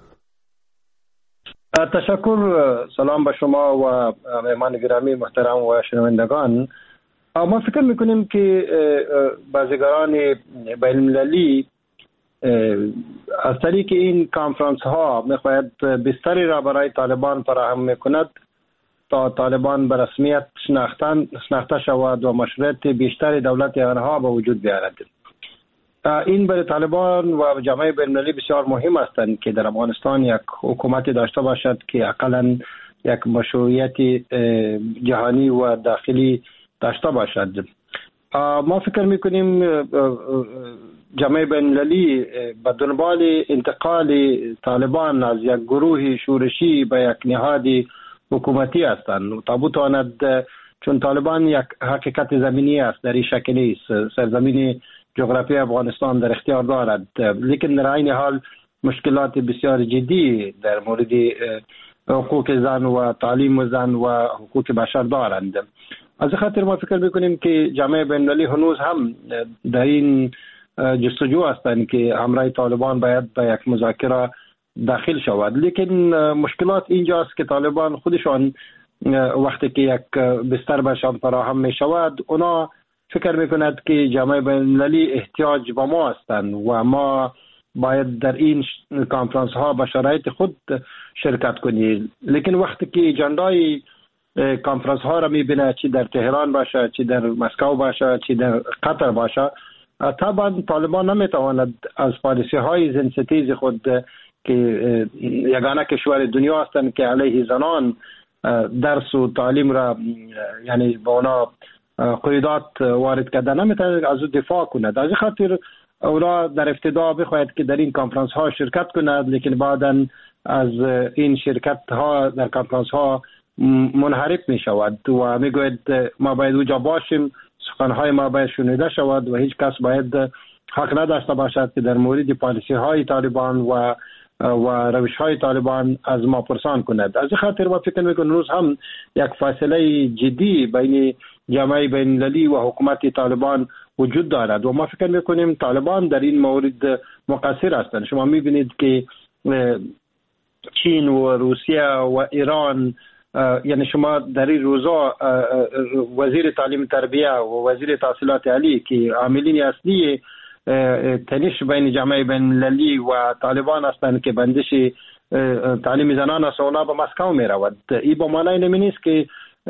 تشکر. سلام به شما و مهمان گرامی محترم و شنوندگان. ما فکر میکنیم که بازیگران بین المللی از طریق این کانفرانس ها میخواهد بستری را برای طالبان فراهم میکند تا طالبان به رسمیت شناخته شود و مشروعیت بیشتر دولت آنها به وجود بیاید. این برای طالبان و جامعه بین المللی بسیار مهم است که در افغانستان یک حکومتی داشته باشد که حداقل یک مشروعیت جهانی و داخلی داشته باشد. ما فکر میکنیم جامعه بین المللی به دنبال انتقال طالبان از یک گروه شورشی به یک نهاد حکومتی هستند تا بتواند، چون طالبان یک حقیقت زمینی است، در این شکلی سرزمین جغرافی افغانستان در اختیار دارد، لیکن در این حال مشکلات بسیار جدی در مورد حقوق زن و تعلیم زن و حقوق بشر دارند. از خاطر ما فکر میکنیم که جامعه بین المللی هنوز هم در این جستجو هستند که همراه طالبان باید به یک مذاکره داخل شود، لیکن مشکلات اینجاست که طالبان خودشان وقتی که یک بستر برشان فراهم می شود، اونا فکر میکند که جامعه بین المللی احتیاج به ما هستند و ما باید در این کانفرانس ها به شرایط خود شرکت کنیم. لیکن وقتی که اجندای کانفرانس ها را میبینه، چی در تهران باشه، چی در مسکو باشه، چی در قطر باشه، طبعا طالبان نمیتواند از پالیسی های زنستیز خود که یگانه کشور دنیا هستند که علیه زنان درس و تعلیم را یعنی با اونا قیودات وارد کرده، نمیتواند از او دفاع کند. از خاطر اونا در ابتدا بخواهد که در این کانفرانس ها شرکت کند، لیکن بعدا از این شرکت ها در کانفرانس ها منحرف می شود و می گوید ما باید اونجا باشیم، سخنهای ما باید شنیده شود و هیچ کس باید حق نداشته باشد که در مورد پالیسی های طالبان و روش های طالبان از ما پرسان کند. از خاطر ما فکر میکنم روز هم یک فاصله جدی بین جامعه بین المللی و حکومت طالبان وجود دارد و ما فکر میکنیم طالبان در این مورد مقصر هستند. شما میبینید که چین و روسیه و ایران، یعنی شما در این روزا وزیر تعلیم تربیه و وزیر تحصیلات عالی که عاملین اصلی تنش بین جامعه بین المللی و طالبان هستند که بندش تعلیم زنان است، اونا به مسکو می رود. این با معنی نمی نیست که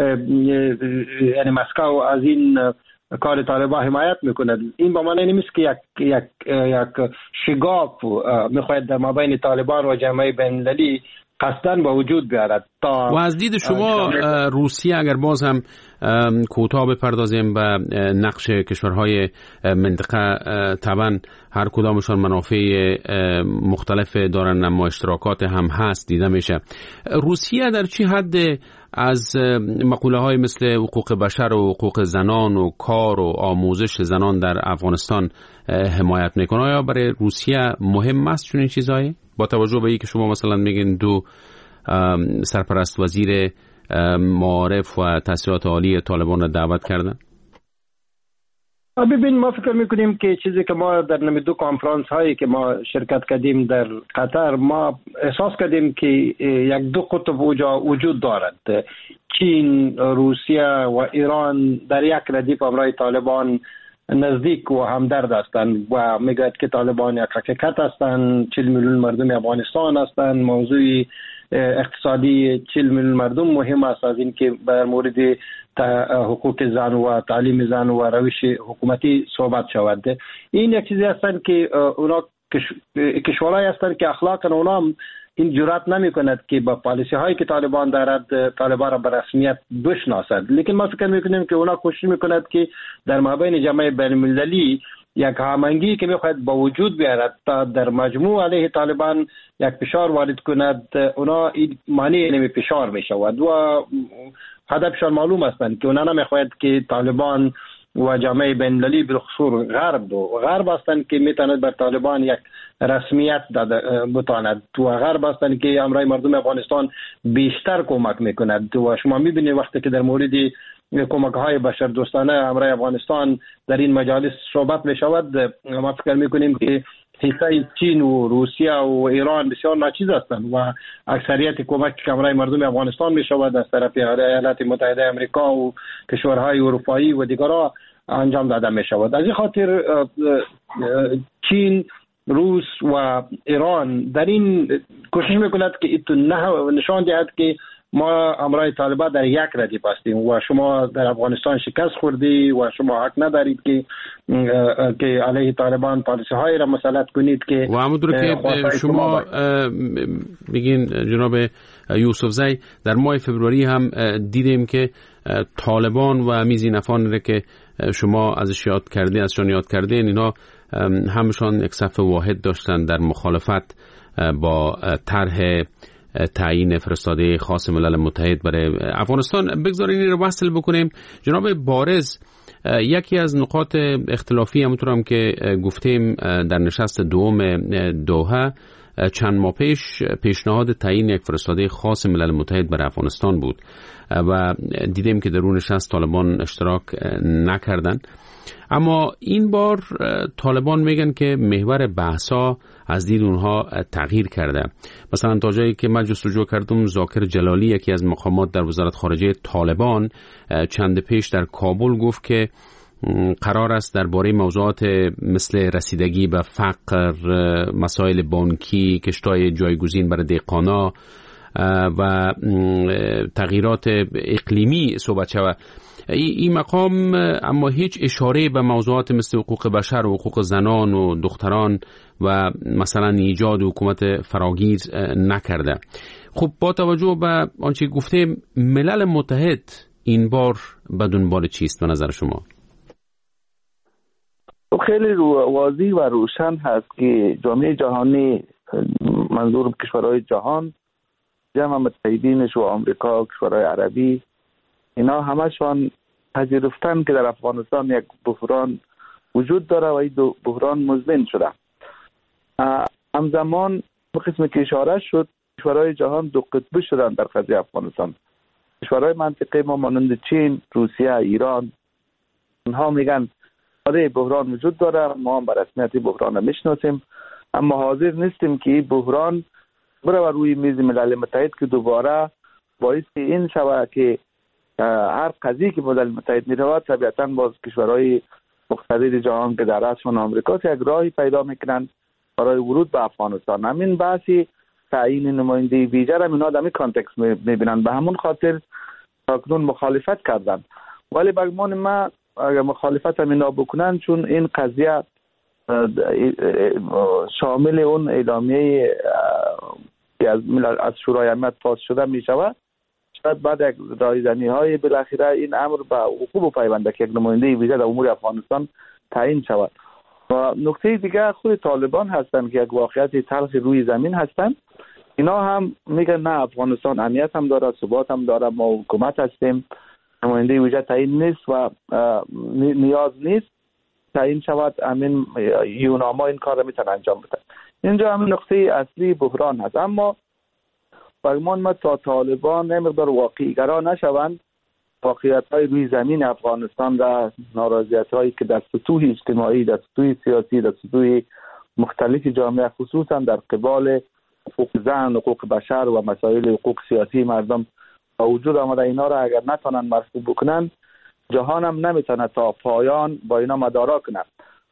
یعنی مسکو از این کار طالبان حمایت میکند. این با معنی نیست که یک شگاف میخواهد در مابین طالبان و جامعه بین المللی قصداً به وجود بیارد. و از دید شما روسیه اگر باز هم کوتاه بپردازیم به نقش کشورهای منطقه، طبعا هر کدامشان منافع مختلف دارن اما اشتراکات هم هست دیده میشه. روسیه در چه حد از مقوله های مثل حقوق بشر و حقوق زنان و کار و آموزش زنان در افغانستان حمایت میکنه؟ آیا برای روسیه مهم است چون این چیزایی؟ با توجه به اینکه شما مثلا میگین دو سرپرست وزیر معارف و تحصیلات عالی طالبان را دعوت کردن؟ ببین، ما فکر میکنیم که چیزی که ما در دو کنفرانس هایی که ما شرکت کردیم در قطر، ما احساس کردیم که یک دو قطب وجود دارد. چین، روسیه و ایران در یک ردیف همراه طالبان نزدیک و همدرد هستند و میگوید که طالبان یک حقیقت هستند. 40 میلیون مردم افغانستان هستند. موضوع اقتصادی 40 میلیون مردم مهم است از اینکه در مورد حقوق زن و تعلیم زن و روش حکومتی صحبت شود. این یک چیزی هستند که اونا کشورهایی هستند که اخلاقا اونا هم این جرأت نمی کند که با پالیسی هایی که طالبان دارد طالبان را به رسمیت بشناسد. لیکن ما فکر میکنیم که اونا کوشش میکند که در مابین جامعه بین المللی یک هماهنگی که میخواهد با وجود بیارد تا در مجموع علیه طالبان یک فشار وارد کند. اونا این مانع نمی فشار میشود و هدفشان معلوم هستند که اونا نمیخواهد که طالبان و جامعه بین المللی بالخصوص غرب هستند که میتواند بر طالبان یک رسمیت بتواند و غرب هستند که امرای مردم افغانستان بیشتر کمک میکند. و شما میبینید وقتی که در مورد کمک های بشر دوستانه امرای افغانستان در این مجالس صحبت میشود، ما فکر میکنیم که حصه چین و روسیه و ایران بسیار ناچیز هستند و اکثریت کمک که امرای مردم افغانستان میشود از طرف ایالات متحده آمریکا و کشورهای اروپایی و دیگرها انجام داده میشود. از این خاطر چین، روس و ایران در این کوشش میکند که نشان دهد که ما امرای طالبان در یک ردیف هستیم و شما در افغانستان شکست خوردی و شما حق ندارید که علیه طالبان پالیسی های را مسلط کنید. که و همونطور که شما میگین جناب یوسفزی، در ماه فبروری هم دیدیم که طالبان و میزینفان را که شما ازشان یاد کردین اینا همشان یک صف واحد داشتن در مخالفت با طرح تعیین فرستاده خاص ملل متحد برای افغانستان. بگذارین این رو وصل بکنیم. جناب بارز، یکی از نقاط اختلافی همونطور هم که گفتیم در نشست دوم دوحه چند ماه پیش پیشنهاد تعیین یک فرستاده خاص ملل متحد برای افغانستان بود و دیدیم که در اون نشست طالبان اشتراک نکردن. اما این بار طالبان میگن که محور بحثا از دید اونها تغییر کرده. مثلا تا جایی که من جستجو کردم، ذاکر جلالی یکی از مقامات در وزارت خارجه طالبان چند پیش در کابل گفت که قرار است درباره موضوعات مثل رسیدگی به فقر، مسائل بانکی، کشتای جایگزین برای دهقانا و تغییرات اقلیمی صحبت شود. این مقام اما هیچ اشاره به موضوعات مثل حقوق بشر و حقوق زنان و دختران و مثلا ایجاد حکومت فراگیر نکرده. خب با توجه به آنچه گفته، ملل متحد این بار به دنبال چیست به نظر شما؟ خیلی واضح و روشن هست که جامعه جهانی، منظور کشورهای جهان، جمع متحدینش و آمریکا، کشورهای عربی، اینا همشان پذیرفتن که در افغانستان یک بحران وجود داره و این بحران مزمن شده. همزمان به قسمی که اشاره شد، کشورهای جهان دو قطبی شدن در قضیه افغانستان. کشورهای منطقه ما مانند چین، روسیه، ایران، اونها میگن آره بحران وجود داره، ما هم به رسمیت بحران رو میشناسیم، اما حاضر نیستیم که این بحران بره روی میز ملل متحد که دوباره باعث این شود که هر قضیه که ملل متحد میرود طبیعتاً باز کشورهای مقتدر جهان که در رأسشان آمریکا یک راهی پیدا میکنن برای ورود به افغانستان. همین بحثی تعیین نماینده ویژه را اینا در این کانتکست میبینن، به همون خاطر تاکنون مخالفت کردن. ولی به گمان ما اگر مخالفت هم اینا بکنن، چون این قضیه شامل اون اعلامیه که از شورای امنیت پاس شده می شود، شاید بعد یک رایزنی های بالاخره این امر به وقوع پیونده که یک نماینده ویژه در امور افغانستان تعیین شود. و نکته دیگه خود طالبان هستند که یک واقعیت تلخ روی زمین هستند. اینا هم میگن نه افغانستان امنیت هم داره، ثبات هم داره، ما حکومت هستیم، نماینده ویژه تعیین نیست و نیاز نیست تعیین شود، همین یوناما این کار را میتونه انجام بده. اینجا همین نقطه اصلی بحران هست. اما فرمان ما تا طالبان نمیقدار واقعی گرا نشوند، واقعیت های روی زمین افغانستان و ناراضیت هایی که در سطوح اجتماعی، در سطوح سیاسی، در سطوح مختلف جامعه خصوصا در قبال حقوق زن، حقوق بشر و مسائل حقوق سیاسی مردم با وجود آمده، اینا را اگر نتونن مرفوع بکنن، جهان هم نمیتونه تا پایان با اینا مدارا کنه.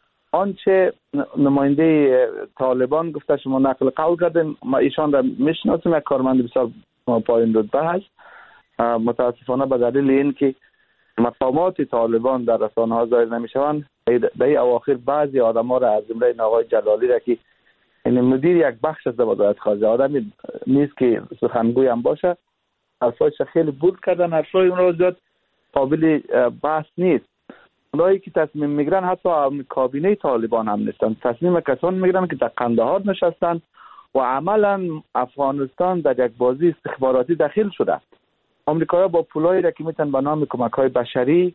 آنچه نماینده طالبان گفته شما نقل قول کردن، ما ایشان را میشناسیم، یک کارمند بسیار پایین رتبه هست. متاسفانه به دلیل این که مقامات طالبان در رسانه ها ظاهر نمیشوند، در اواخر بعضی آدم ها را از جمله آقای جلالی را که این مدیر یک بخش از وزارت خارجه، آدمی نیست که سخنگوی هم باشه، حرفایش خیلی بود کردن، حرفای اون را زیاد قابل بحث نیست. اونایی که تصمیم میگیرن حتی کابینه طالبان هم نیستن، تصمیم کسان میگیرن که در قندهار نشستن و عملا افغانستان در یک بازی استخباراتی داخل شده. آمریکایی‌ها با پولایی را که میتونن به نام کمک‌های بشری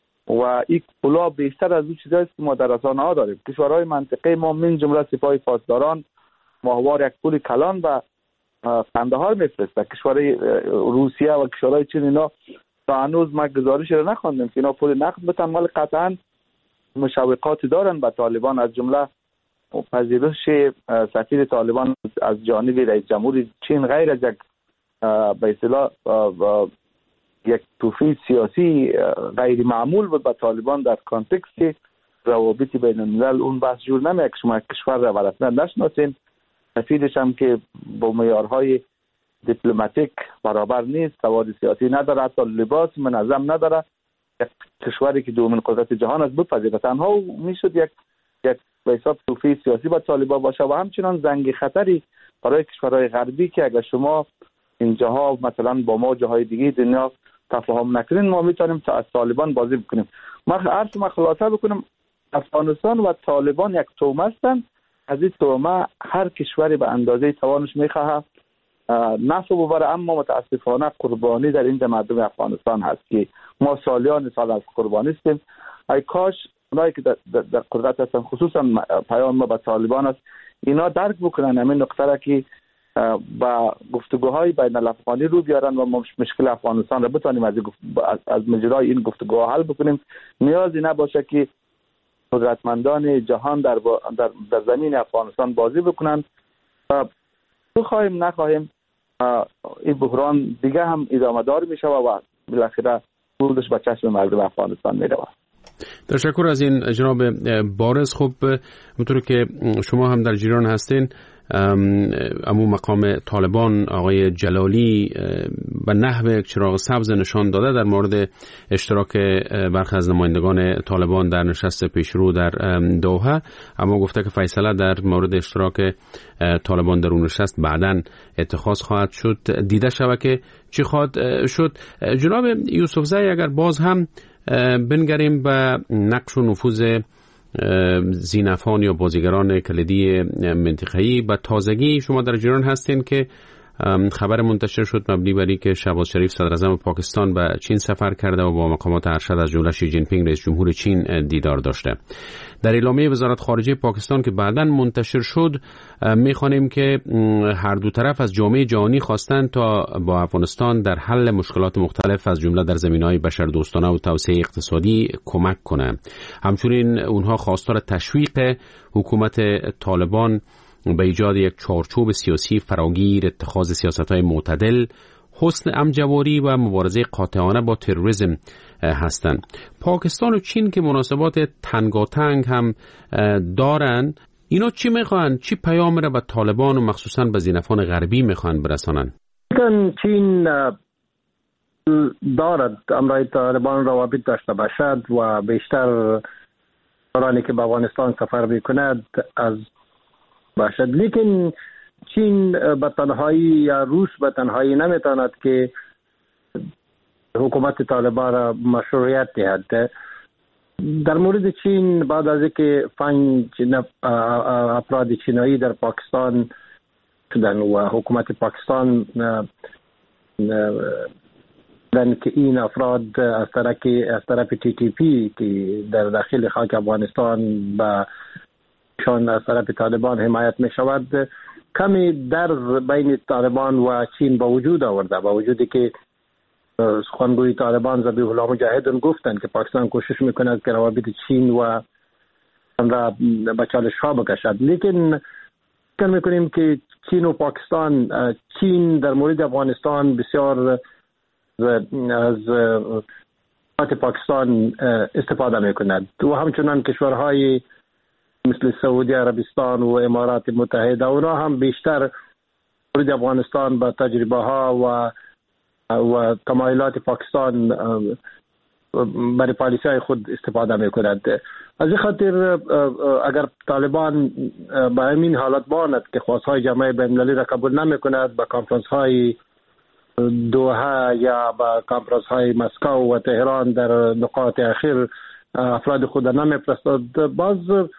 و این پولا بیشتر از اون چیزایی که ما در رسانه‌ها داریم. کشورهای منطقه ما من جمله سپاه پاسداران ماهوار یک پول کلان و قندهار میفرسته. کشورهای روسیه و کشورهای چین اینا تا هنوز ما گزارش رو نخوندیم که اینا پول نقد بتن، ولی قطعا مشوقاتی دارن به طالبان، از جمله پذیرش سفیر طالبان از جانب رئیس جمهور چین غیر از یک به اصطلاح یک توفیق سیاسی غیر معمول بود به طالبان در کانتکست روابط بین الملل. اون بحث جور نمیاد که شما کشور را رسما نشناسین، سفیرش هم که با معیارهای دیپلماتیک برابر نیست، سواد سیاسی نداره، حتی لباس منظم نداره، یک کشوری که دومین قدرت جهان است بپذیره، تنها میشد یک به حساب توفیق سیاسی با طالبان باشه و همچنان زنگ خطری برای کشورهای غربی که اگر شما اینجاها مثلا با ما جاهای دیگه دنیا تفاهم نکنین، ما میتونیم تا از طالبان بازی بکنیم. ما خلاصه بکنم، افغانستان و طالبان یک تومه هستند. از این تومه هر کشوری به اندازه توانش میخواه نفع ببره، اما متاسفانه قربانی در این مردم افغانستان هست که ما سالیان سال از قربانی هستیم. ای کاش اونایی که در قدرت هستن، خصوصا پیام ما به طالبان است، اینا درک بکنن همین نقطه را که با گفتگوهای بین الافغانی رو بیارن و ما مشکل افغانستان را بتونیم از مجرای این گفتگوها حل بکنیم. نیازی نباشه که قدرتمندان جهان در زمین افغانستان بازی بکنن. بخواهیم نخواهیم این بحران دیگه هم ادامه دار میشه و بالاخره بودش به چشم مردم افغانستان میره. تشکر از این جناب بارز. خب همونطور که شما هم در جریان هستین، امو مقام طالبان آقای جلالی به نحو چراغ سبز نشان داده در مورد اشتراک برخی از نمایندگان طالبان در نشست پیشرو در دوحه، اما گفته که فیصله در مورد اشتراک طالبان در اون نشست بعداً اتخاذ خواهد شد. دیده شود که چی خواهد شد. جناب یوسفزئی، اگر باز هم بنگریم به نقش و نفوذ زینفان یا بازیگران کلیدی منطقه‌ای، به تازگی شما در جریان هستین که خبر منتشر شد مبنی بر اینکه شهباز شریف صدر اعظم پاکستان به چین سفر کرده و با مقامات ارشد از جمله شی جین پینگ رئیس جمهور چین دیدار داشته. در اعلامیه وزارت خارجه پاکستان که بعداً منتشر شد می‌خوانیم که هر دو طرف از جامعه جهانی خواستند تا با افغانستان در حل مشکلات مختلف از جمله در زمینه‌های بشردوستانه و توسعه اقتصادی کمک کنند. همچنین اونها خواستار تشویق حکومت طالبان به ایجاد یک چارچوب سیاسی فراگیر، اتخاذ سیاست‌های معتدل، حسن امجواری و مبارزه قاطعانه با تروریسم هستند. پاکستان و چین که مناسبات تنگاتنگ هم دارن، اینا چی میخوان؟ چی پیام را به طالبان و مخصوصا به زینفان غربی میخوان برسانن؟ چین دارد امرای طالبان روابط داشته باشد و بیشتر دورانی که به افغانستان سفر میکند از باشد، لیکن چین به تنهایی یا روس به تنهایی نمیتواند که حکومت طالبان را مشروعیت دهد. در مورد چین بعد از اینکه 5 افراد چینایی در پاکستان شدن و حکومت پاکستان دن که این افراد از طرف TTP که در داخل خاک افغانستان به شان از طرف طالبان حمایت می شود، کمی درز بین طالبان و چین با وجود آورده، با وجودی که سخنگوی طالبان ذبیح الله مجاهدون گفتند که پاکستان کوشش میکند که روابط چین و آن را به چالش ها بکشد. لیکن فکر میکنیم که چین و پاکستان، چین در مورد افغانستان بسیار از پاکستان استفاده میکند و همچنان کشورهای مثل سعودی عربستان و امارات متحده اونا هم بیشتر مورد افغانستان با تجربه ها و تمایلات پاکستان برای پالیسی های خود استفاده میکند. از این خاطر اگر طالبان به همین حالت باند که خواستهای جامعه بین‌المللی را قبول نمیکند، به کانفرانس های دوحه یا به کانفرانس های مسکو و تهران در نقاط اخیر افراد خود نمیفرستد، باز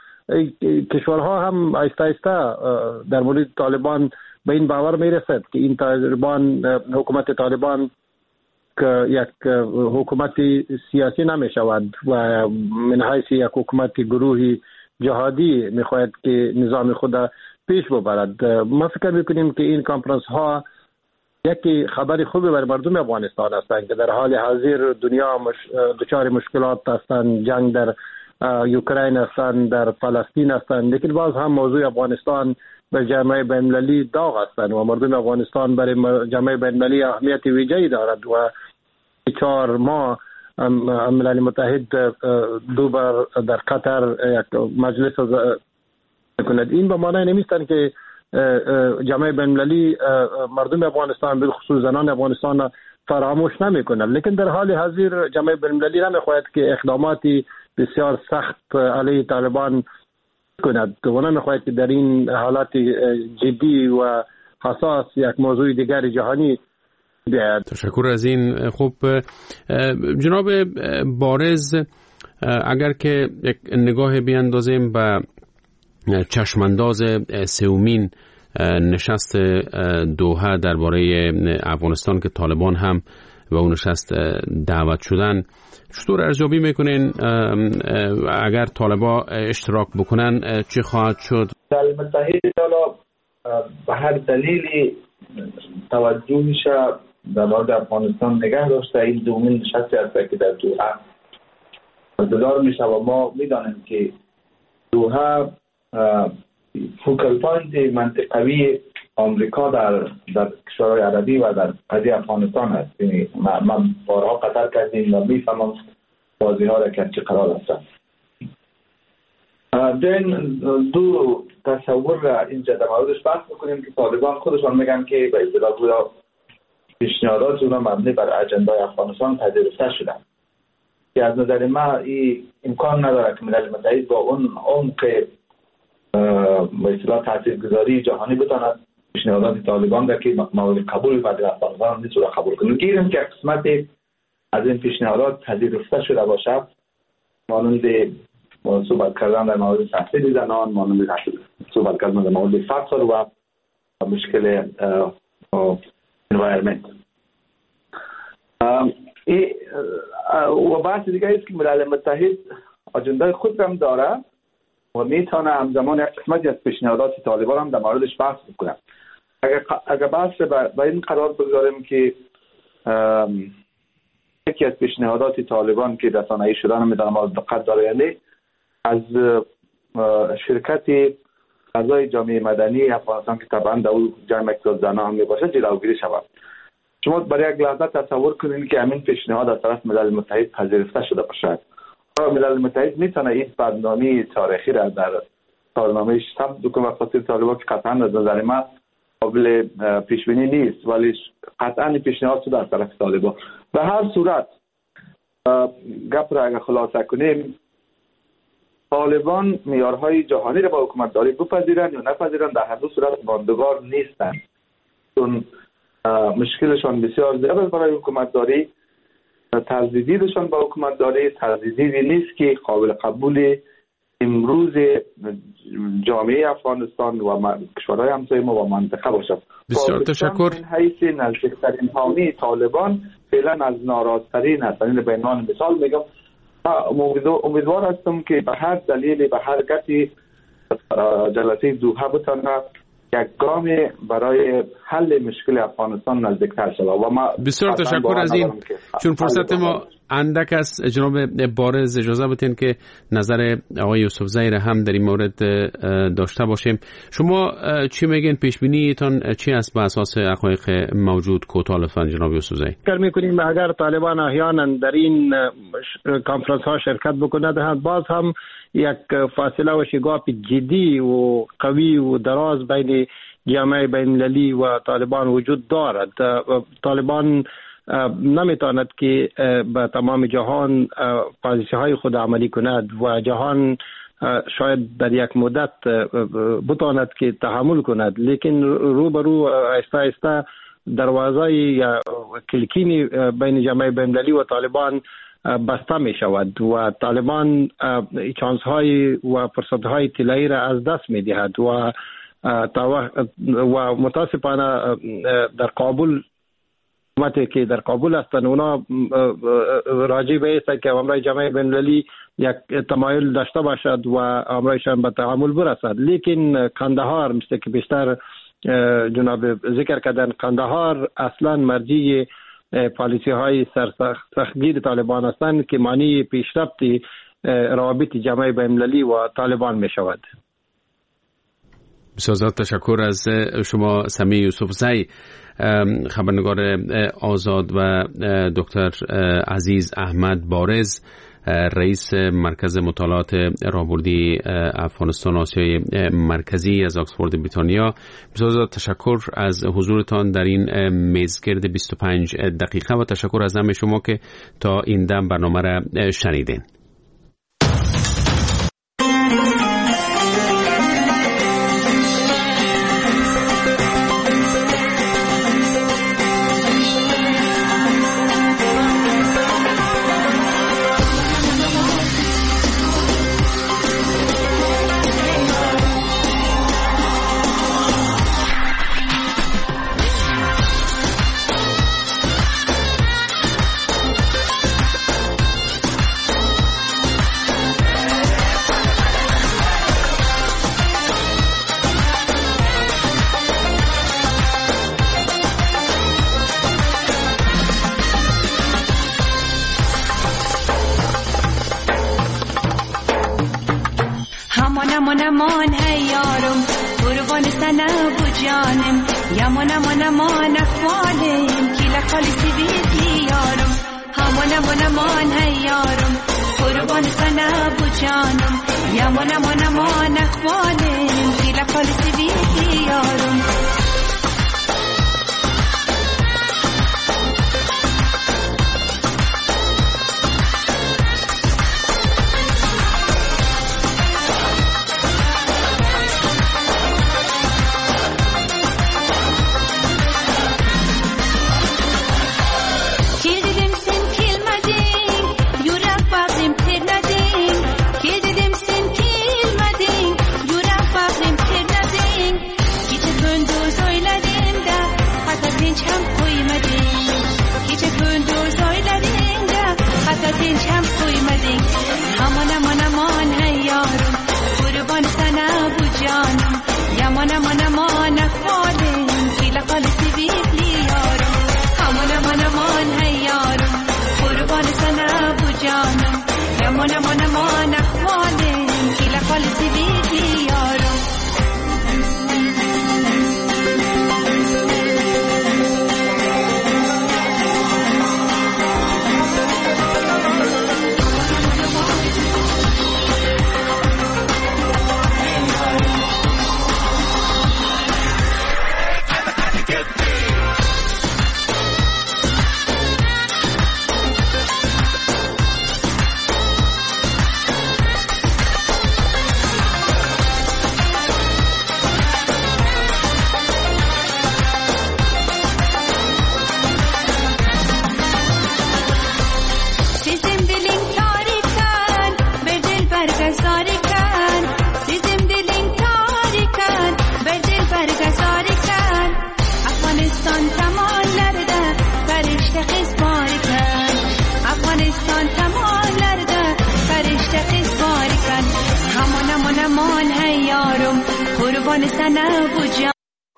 کشورها هم آهسته آهسته در مورد طالبان به این باور میرسد که این طالبان، حکومت طالبان که یک حکومت سیاسی نمی شود و من حیث یک حکومت گروهی جهادی میخواهد که نظام خود پیش ببرد. ما فکر میکنیم که این کانفرانس ها یکی خبری خوبی برای مردم افغانستان هستند که در حال حاضر دنیا دچار مشکلات هستند، جنگ در اوکراین هستند، در فلسطین هستند، لیکن باز هم موضوع افغانستان به جامعه بین‌المللی داغ هستند و مردم افغانستان برای جامعه بین‌المللی اهمیت ویژه‌ای دارد و 4 ماه ملل متحد 2 بار در قطر یک مجلس کند. این به معنی نمیستند که جامعه بین‌المللی مردم افغانستان به خصوص زنان افغانستان فراموش نمی‌کنند، لیکن در حال حاضر جامعه بین‌المللی نمی‌خواهد که اقداماتی بسیار سخت علیه طالبان کند و نمی‌خواهد که در این حالات جدی و حساس یک موضوع دیگر جهانی بیاید. تشکر از این. خب جناب بارز، اگر که یک نگاه بیاندازیم به چشمانداز سومین نشست دوحه درباره افغانستان که طالبان هم به اون نشست دعوت شدن، چطور ارزیابی میکنین اگر طالبان اشتراک بکنن چی خواهد شد؟ ملل متحد حالا به هر دلیلی توجهش در مورد افغانستان نگه داشته. این دومین نشستی است که در دوحه برگزار میشه و ما میدانیم که دوحه فوکال پوینت منطقوی آمریکا در کشورهای عربی و در قضیه افغانستان است. یعنی من بارها قطر کردیم و میفهمم بازی ها را که چه قرار هستند. دو تصور را اینجا در موردش بحث میکنیم که طالبان خودشان میگن که به اصطلاح گویا پیشنهادات اونا مبنی بر اجندای افغانستان پذیرفته شدن که از نظر ما این امکان نداره که ملل متحد با اون عمق به اصطلاح تاثیرگذاری جهانی بتواند پیشنهادات طالبان را که مورد قبول در افغانستان نیست را قبول کنه. گیریم که قسمت از این پیشنهادات پذیرفته شده باشه، مانند صحبت کردن در مورد تحصیل زنان، مانند صحبت کردن در مورد فقر و مشکل environment. و بحث دیگه است که ملل متحد اجنده خود هم داره و میتونه همزمان یک قسمتی از پیشنهادات طالبان هم در موردش بحث بکنه. اگر بحث به این قرار بگذاریم که یکی از پیشنهادات طالبان که رسانه‌ای شدن میدانم مورد دقت داره، یعنی از شرکت اعضای جامعه مدنی افغانستان که طبعا در اون جمع اقتصاد زنان هم میباشه جلوگیری شود. شما برای یک لحظه تصور کنید که همین پیشنهاد از طرف ملل متحد پذیرفته شده باشد. ملل متحد میتونه این بدنامی تاریخی را در کارنامه‌اش ثبت بکنه و خاطر طالبان که قطعا از نظر من قابل پیش بینی نیست، ولی قطعا این پیشنهاد شده از طرف طالبان. به هر صورت گپ را اگر خلاصه کنیم، طالبان معیارهای جهانی را با حکومتداری بپذیرند یا نپذیرند، در هر دو صورت ماندگار نیستند، چون مشکلشان بسیار زیاد است برای حکومتداری. تجدیدشان با حکومتداری تجدیدی نیست که قابل قبول امروز جامعه افغانستان و کشورهای همسایه ما و منطقه باشد. بسیار تشکر. این حیث نزدیکترین حامی طالبان فعلا از ناراضترین است. این به عنوان مثال میگم، امیدوار هستم که به هر دلیلی به هر حرکتی جلسه دوحه بتونه یک گام برای حل مشکل افغانستان نزدیکتر شود. و ما بسیار تشکر از این. چون فرصت ما اندک است، جناب بارز اجازه بدین که نظر آقای یوسفزئی را هم در این مورد داشته باشیم. شما چی میگین؟ پیش بینیتان چی است به اساس حقایق موجود؟ کوتاه لطفاً جناب یوسفزئی. فکر می‌کنیم اگر طالبان احیانا در این کانفرانس ها شرکت بکنند، باز هم یک فاصله و شگاف جدی و قوی و دراز بین جامعه بین‌المللی و طالبان وجود دارد. طالبان نمیتواند که به تمام جهان پالیسی های خود عملی کند و جهان شاید در یک مدت بتواند که تحمل کند، لیکن روبرو آهسته آهسته دروازه یا کلکین بین جامعه بین‌المللی و طالبان بسته می شود و طالبان چانس های و فرصت های طلایی را از دست می دهد و متاسفانه در کابل حکومتی که در کابل هستند اونا راجع به است که امرای جامعه بین‌المللی یک تمایل داشته باشد و امرایشان به تحمل برسد، لیکن قندهار مثل که بیشتر جناب ذکر کردن، قندهار اصلا مرجع پالیسی های سرسختگیر طالبان هستند که معنی پیشرفت روابط جامعه بین‌المللی و طالبان می شود. بسیار تشکر از شما سمیع یوسفزئی، خبرنگار آزاد، و دکتر عزیز احمد بارز، رئیس مرکز مطالعات راهبردی افغانستان آسیای مرکزی از آکسفورد بریتانیا. بسیار تشکر از حضورتان در این میزگرد 25 دقیقه و تشکر از همه شما که تا این دم برنامه را شنیدین. امان ای یارم قربان سنه و جانم یمان امان اخوانم کی لخالی سیدی یارم امان ای یارم قربان سنه و جانم یمان امان اخوانم کی لخالی سیدی یارم سنه بجا